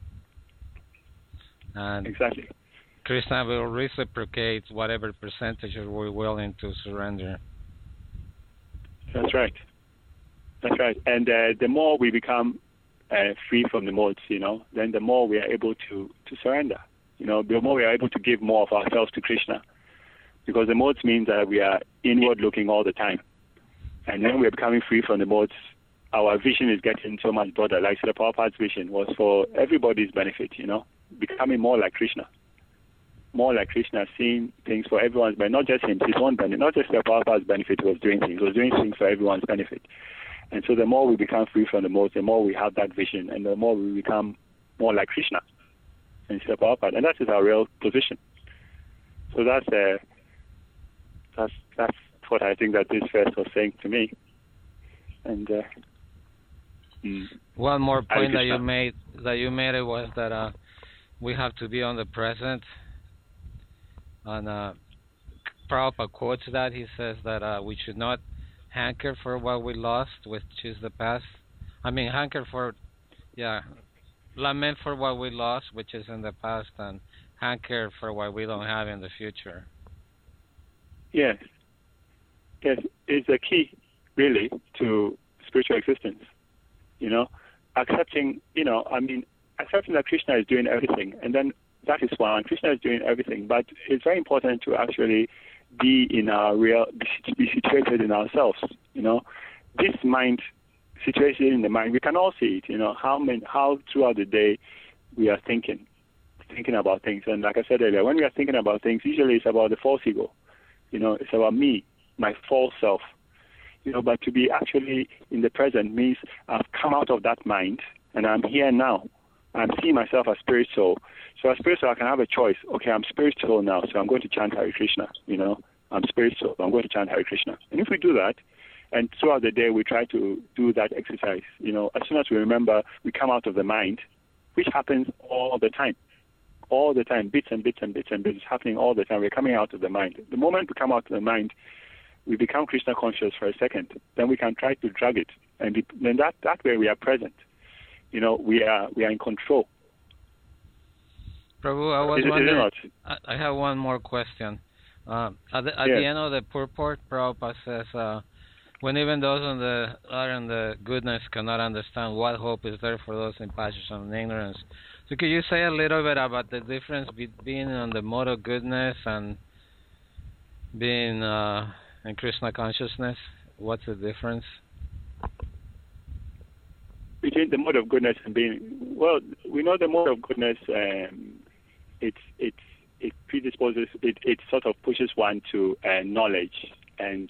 And exactly. Krishna will reciprocate whatever percentage we're willing to surrender. That's right. And the more we become free from the modes, then the more we are able to surrender. The more we are able to give more of ourselves to Krishna. Because the modes mean that we are inward looking all the time. And when we are becoming free from the modes, our vision is getting so much broader. Like Srila Prabhupada's vision was for everybody's benefit, becoming more like Krishna. More like Krishna, seeing things for everyone's benefit, not just his own benefit, not just Srila Prabhupada's benefit was doing things. He was doing things for everyone's benefit. And so the more we become free from the modes, the more we have that vision, and the more we become more like Krishna and Srila Prabhupada. And that is our real position. So that's what I think that this verse was saying to me. And one more point that you made it was that we have to be on the present. And Prabhupada quotes that. He says that we should not hanker for what we lost, which is the past. Lament for what we lost, which is in the past, and hanker for what we don't have in the future. Yes, it's a key. really, to spiritual existence. Accepting that Krishna is doing everything, and then that is one. Krishna is doing everything, but it's very important to actually be situated in ourselves. This mind, situation in the mind, we can all see it. How throughout the day we are thinking about things, and like I said earlier, when we are thinking about things, usually it's about the false ego. It's about me, my false self. But to be actually in the present means I've come out of that mind and I'm here now. I'm seeing myself as spirit soul. So as spirit soul, I can have a choice. Okay, I'm spirit soul now, so I'm going to chant Hare Krishna. I'm spirit soul, I'm going to chant Hare Krishna. And if we do that, and throughout the day we try to do that exercise, as soon as we remember, we come out of the mind, which happens all the time. All the time, bits and bits and bits and bits. It's happening all the time. We're coming out of the mind. The moment we come out of the mind, we become Krishna conscious for a second. Then we can try to drag it, and then that way we are present. We are in control. Prabhu, I have one more question. At the end of the purport, Prabhupada says, when even those are in the goodness cannot understand what hope is there for those in passion and ignorance. So could you say a little bit about the difference between on the mode of goodness and being in Krishna consciousness? What's the difference? Between the mode of goodness and being, well, we know the mode of goodness, it predisposes, it sort of pushes one to knowledge and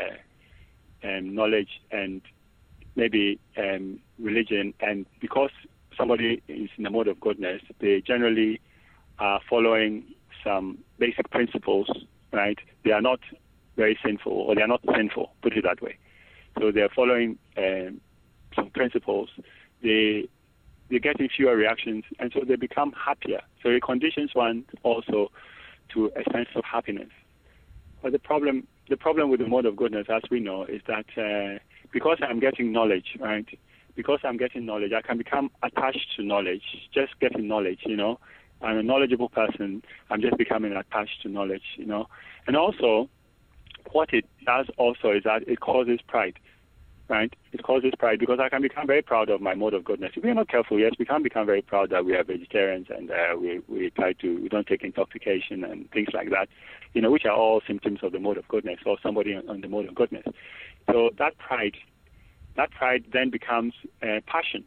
maybe religion, and because somebody is in the mode of goodness, they generally are following some basic principles, right? They are not very sinful, or they are not sinful, put it that way. So they are following some principles. They get fewer reactions, and so they become happier. So it conditions one also to a sense of happiness. But the problem with the mode of goodness, as we know, is that because I'm getting knowledge, right? Because I'm getting knowledge, I can become attached to knowledge, just getting knowledge, I'm a knowledgeable person, I'm just becoming attached to knowledge, And also, what it does also is that it causes pride, right? It causes pride because I can become very proud of my mode of goodness. If we are not careful, yes, we can become very proud that we are vegetarians and we don't take intoxication and things like that, which are all symptoms of the mode of goodness, or somebody on the mode of goodness. So that pride then becomes passion,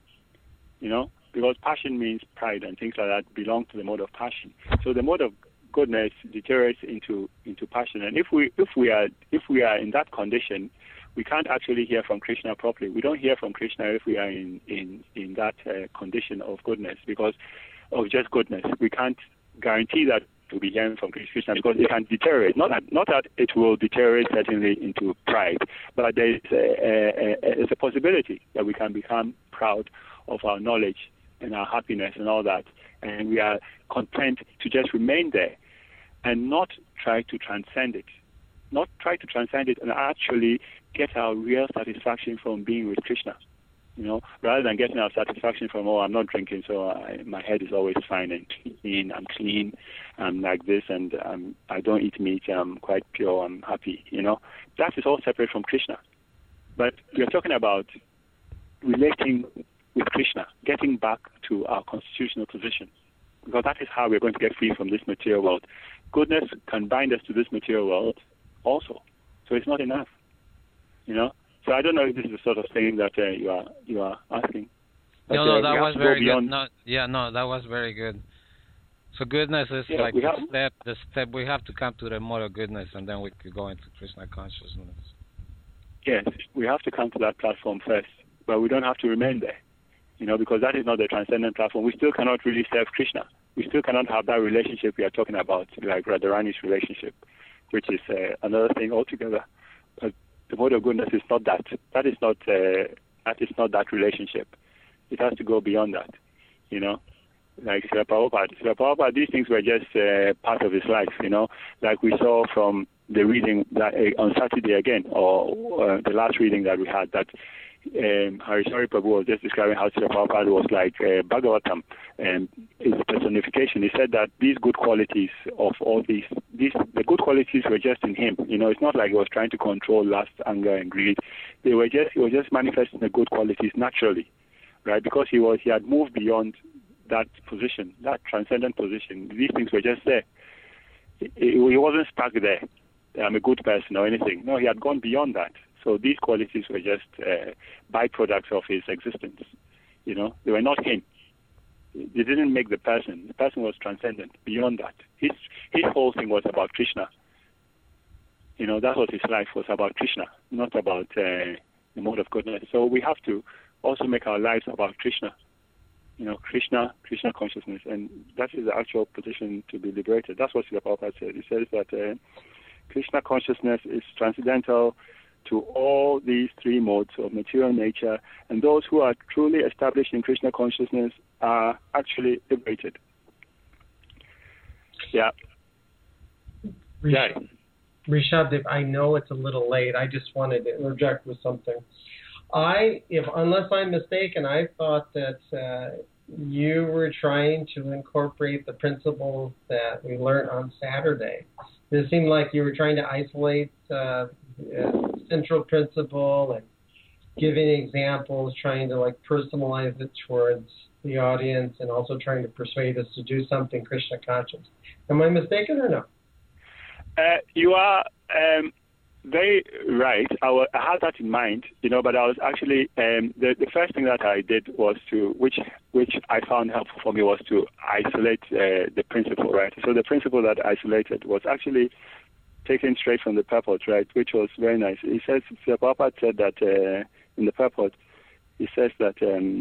because passion means pride and things like that belong to the mode of passion. So the mode of goodness deteriorates into passion, and if we are in that condition, we can't actually hear from Krishna properly. We don't hear from Krishna if we are in that condition of goodness, because of just goodness. We can't guarantee that to be hearing from Krishna because it can deteriorate. Not that it will deteriorate certainly into pride, but there is a possibility that we can become proud of our knowledge and our happiness and all that, and we are content to just remain there and not try to transcend it. Not try to transcend it and actually get our real satisfaction from being with Krishna. Rather than getting our satisfaction from, I'm not drinking, so my head is always fine and clean, I'm clean, I'm like this, and I don't eat meat, I'm quite pure, I'm happy, That is all separate from Krishna. But we are talking about relating with Krishna, getting back to our constitutional position, because that is how we're going to get free from this material world. Goodness can bind us to this material world also, so it's not enough, So I don't know if this is the sort of thing that you are asking. But, no, that was very good. That was very good. So goodness is like the step. We have to come to the mode of goodness, and then we could go into Krishna consciousness. Yes, we have to come to that platform first, but we don't have to remain there, because that is not the transcendent platform. We still cannot really serve Krishna. We still cannot have that relationship we are talking about, like Radharani's relationship, which is another thing altogether. But the mode of goodness is not that. That is not that relationship. It has to go beyond that, Like Srila Prabhupada, these things were just part of his life, Like we saw from the reading that on Saturday again, or the last reading that we had, that Harishari Prabhu was just describing how Srila Prabhupada was like Bhagavatam, and his personification. He said that these good qualities of all the good qualities were just in him. It's not like he was trying to control lust, anger, and greed. He was just manifesting the good qualities naturally, right? Because he had moved beyond that position, that transcendent position. These things were just there. He wasn't stuck there. I'm a good person or anything. No, he had gone beyond that. So these qualities were just byproducts of his existence. They were not him. They didn't make the person. The person was transcendent, beyond that. His whole thing was about Krishna. That was his life, was about Krishna, not about the mode of goodness. So we have to also make our lives about Krishna. Krishna consciousness, and that is the actual position to be liberated. That's what Srila Prabhupada said. He says that Krishna consciousness is transcendental to all these three modes of material nature, and those who are truly established in Krishna consciousness are actually liberated. Yeah. Rishabh, I know it's a little late. I just wanted to interject with something. Unless I'm mistaken, I thought that you were trying to incorporate the principles that we learned on Saturday. It seemed like you were trying to isolate central principle and giving examples, trying to personalize it towards the audience, and also trying to persuade us to do something Krishna conscious. Am I mistaken or no? You are very right. I had that in mind, but I was actually the first thing that I did was which I found helpful for me, was to isolate the principle, right? So the principle that I isolated was actually taken straight from the purport, right, which was very nice. He says, Srila Prabhupada said that in the purport, he says that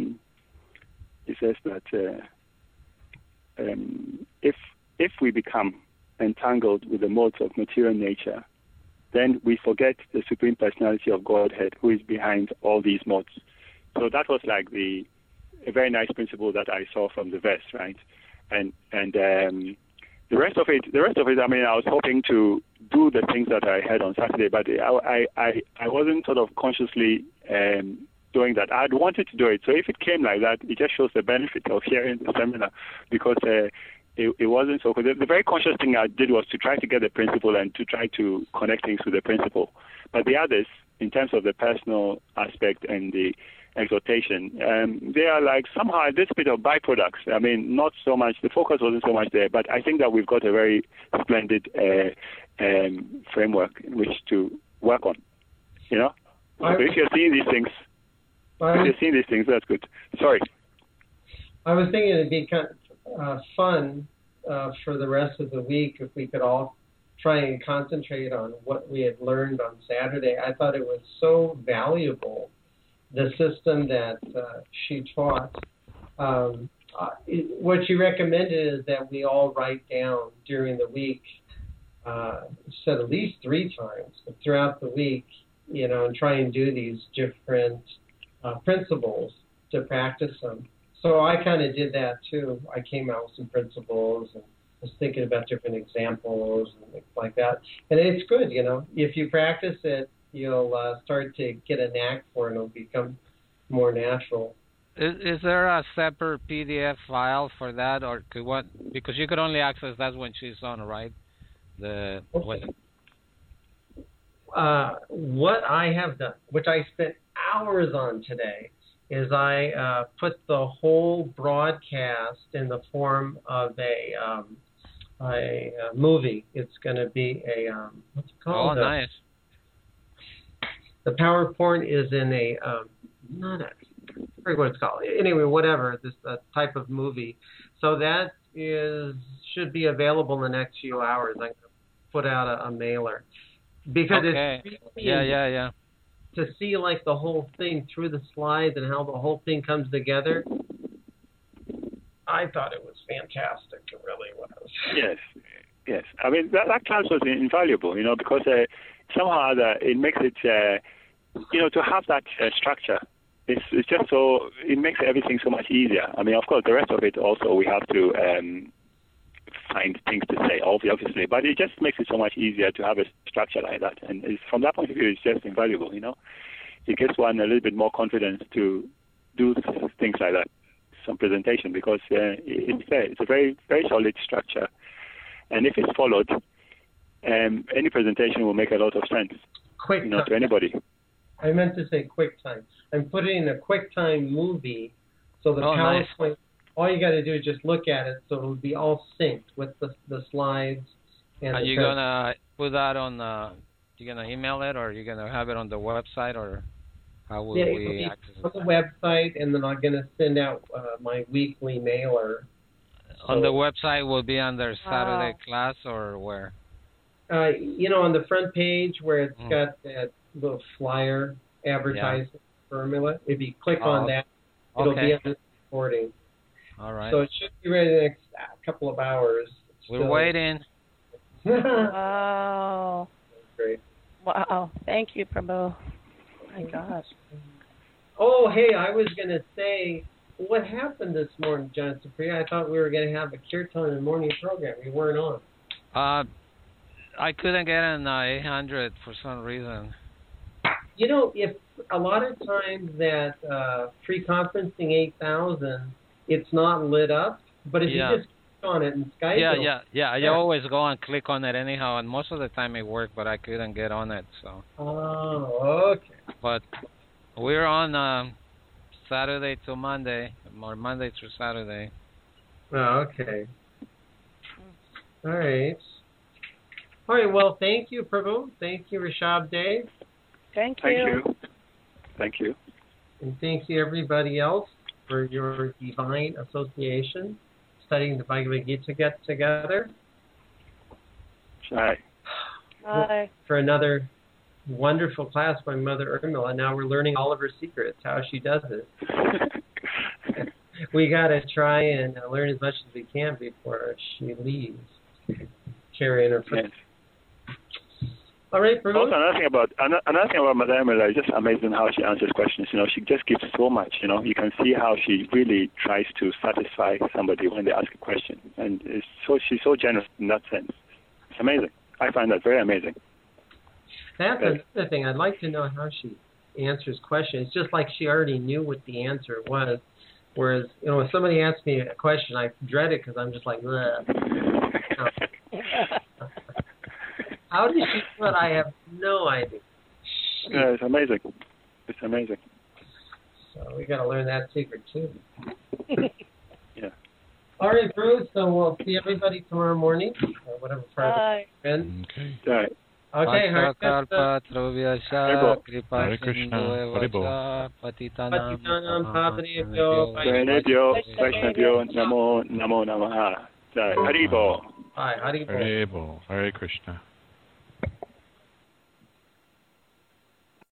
if we become entangled with the modes of material nature, then we forget the Supreme Personality of Godhead, who is behind all these modes. So that was like a very nice principle that I saw from the verse, right? And the rest of it, I mean, I was hoping to do the things that I had on Saturday, but I wasn't sort of consciously doing that. I'd wanted to do it. So if it came like that, it just shows the benefit of hearing the seminar, because it wasn't so. The very conscious thing I did was to try to get the principle and to try to connect things with the principle. But the others, in terms of the personal aspect and the exhortation, they are like somehow a little bit of byproducts. I mean, not so much, the focus wasn't so much there, but I think that we've got a very splendid framework in which to work on, So if you're seeing these things, that's good. Sorry. I was thinking it'd be kind of fun for the rest of the week if we could all try and concentrate on what we had learned on Saturday. I thought it was so valuable, the system that she taught. What she recommended is that we all write down during the week, said at least 3 times throughout the week, and try and do these different principles to practice them. So I kind of did that too. I came out with some principles and was thinking about different examples and things like that. And it's good, if you practice it, you'll start to get a knack for it, and it'll become more natural. Is there a separate PDF file for that, or because you could only access that when she's on, right? What I have done, which I spent hours on today, is I put the whole broadcast in the form of a movie. It's going to be a what's it called? Oh, nice. The PowerPoint is in a I forget what it's called. Anyway, whatever, this type of movie. So that should be available in the next few hours. I'm going to put out a mailer because it's yeah. To see the whole thing through the slides and how the whole thing comes together, I thought it was fantastic. It really was. Yes. I mean, that class was invaluable, because somehow it makes it, to have that structure. It's just so, it makes everything so much easier. I mean, of course, the rest of it also we have to find things to say, obviously, but it just makes it so much easier to have a structure like that. And from that point of view, it's just invaluable, it gives one a little bit more confidence to do things like that, some presentation, because it's a very, very solid structure. And if it's followed, any presentation will make a lot of sense, to anybody. I meant to say QuickTime. I'm putting in a QuickTime movie, so the PowerPoint, nice. All you got to do is just look at it, so it'll be all synced with the slides. And are you going to put that on, you're going to email it, or you're going to have it on the website, or how will we access it? On the website, and then I'm going to send out my weekly mailer. On the website will be under Saturday class, or where? On the front page where it's got that little flyer advertising formula. If you click on that, it'll be on the recording. All right. So it should be ready in the next couple of hours. We're waiting. Wow. Great. Wow. Thank you, Prabhu. My gosh. Oh, hey, I was going to say, what happened this morning, John Supriya? I thought we were going to have a Kirtan in the morning program. We weren't on. I couldn't get an 800 for some reason. If a lot of times that pre-conferencing 8000, it's not lit up, but if you just click on it in Skype... Yeah. I always go and click on it anyhow, and most of the time it worked, but I couldn't get on it, so... Oh, okay. But we're on Saturday to Monday, or Monday through Saturday. Oh, okay. All right. All right, well, thank you, Prabhu. Thank you, Rishabh Dave. Thank you. Thank you. And thank you, everybody else, for your divine association, studying the Bhagavad Gita together. Hi. Hi. For another wonderful class by Mother Urmila. Now we're learning all of her secrets, how she does it. We got to try and learn as much as we can before she leaves. Carrying her foot. Yes. All right, Bruce. Also, another thing about Mother Urmila is just amazing how she answers questions. She just gives so much. You can see how she really tries to satisfy somebody when they ask a question, and she's so generous in that sense. It's amazing. I find that very amazing. That's another thing. I'd like to know how she answers questions. It's just like she already knew what the answer was. Whereas, when somebody asks me a question, I dread it because I'm just like, how did she do it? I have no idea. Yeah, it's amazing. It's amazing. So we got to learn that secret too. Yeah. All right, Bruce. So we'll see everybody tomorrow morning or whatever Friday. Okay. All right. Okay. Hare Krishna. Haribol. Patitanam Pavanebhyo Vaishnavyo Namo Namaha. Haribol. Hi, Haribol. Haribol. Hare Krishna.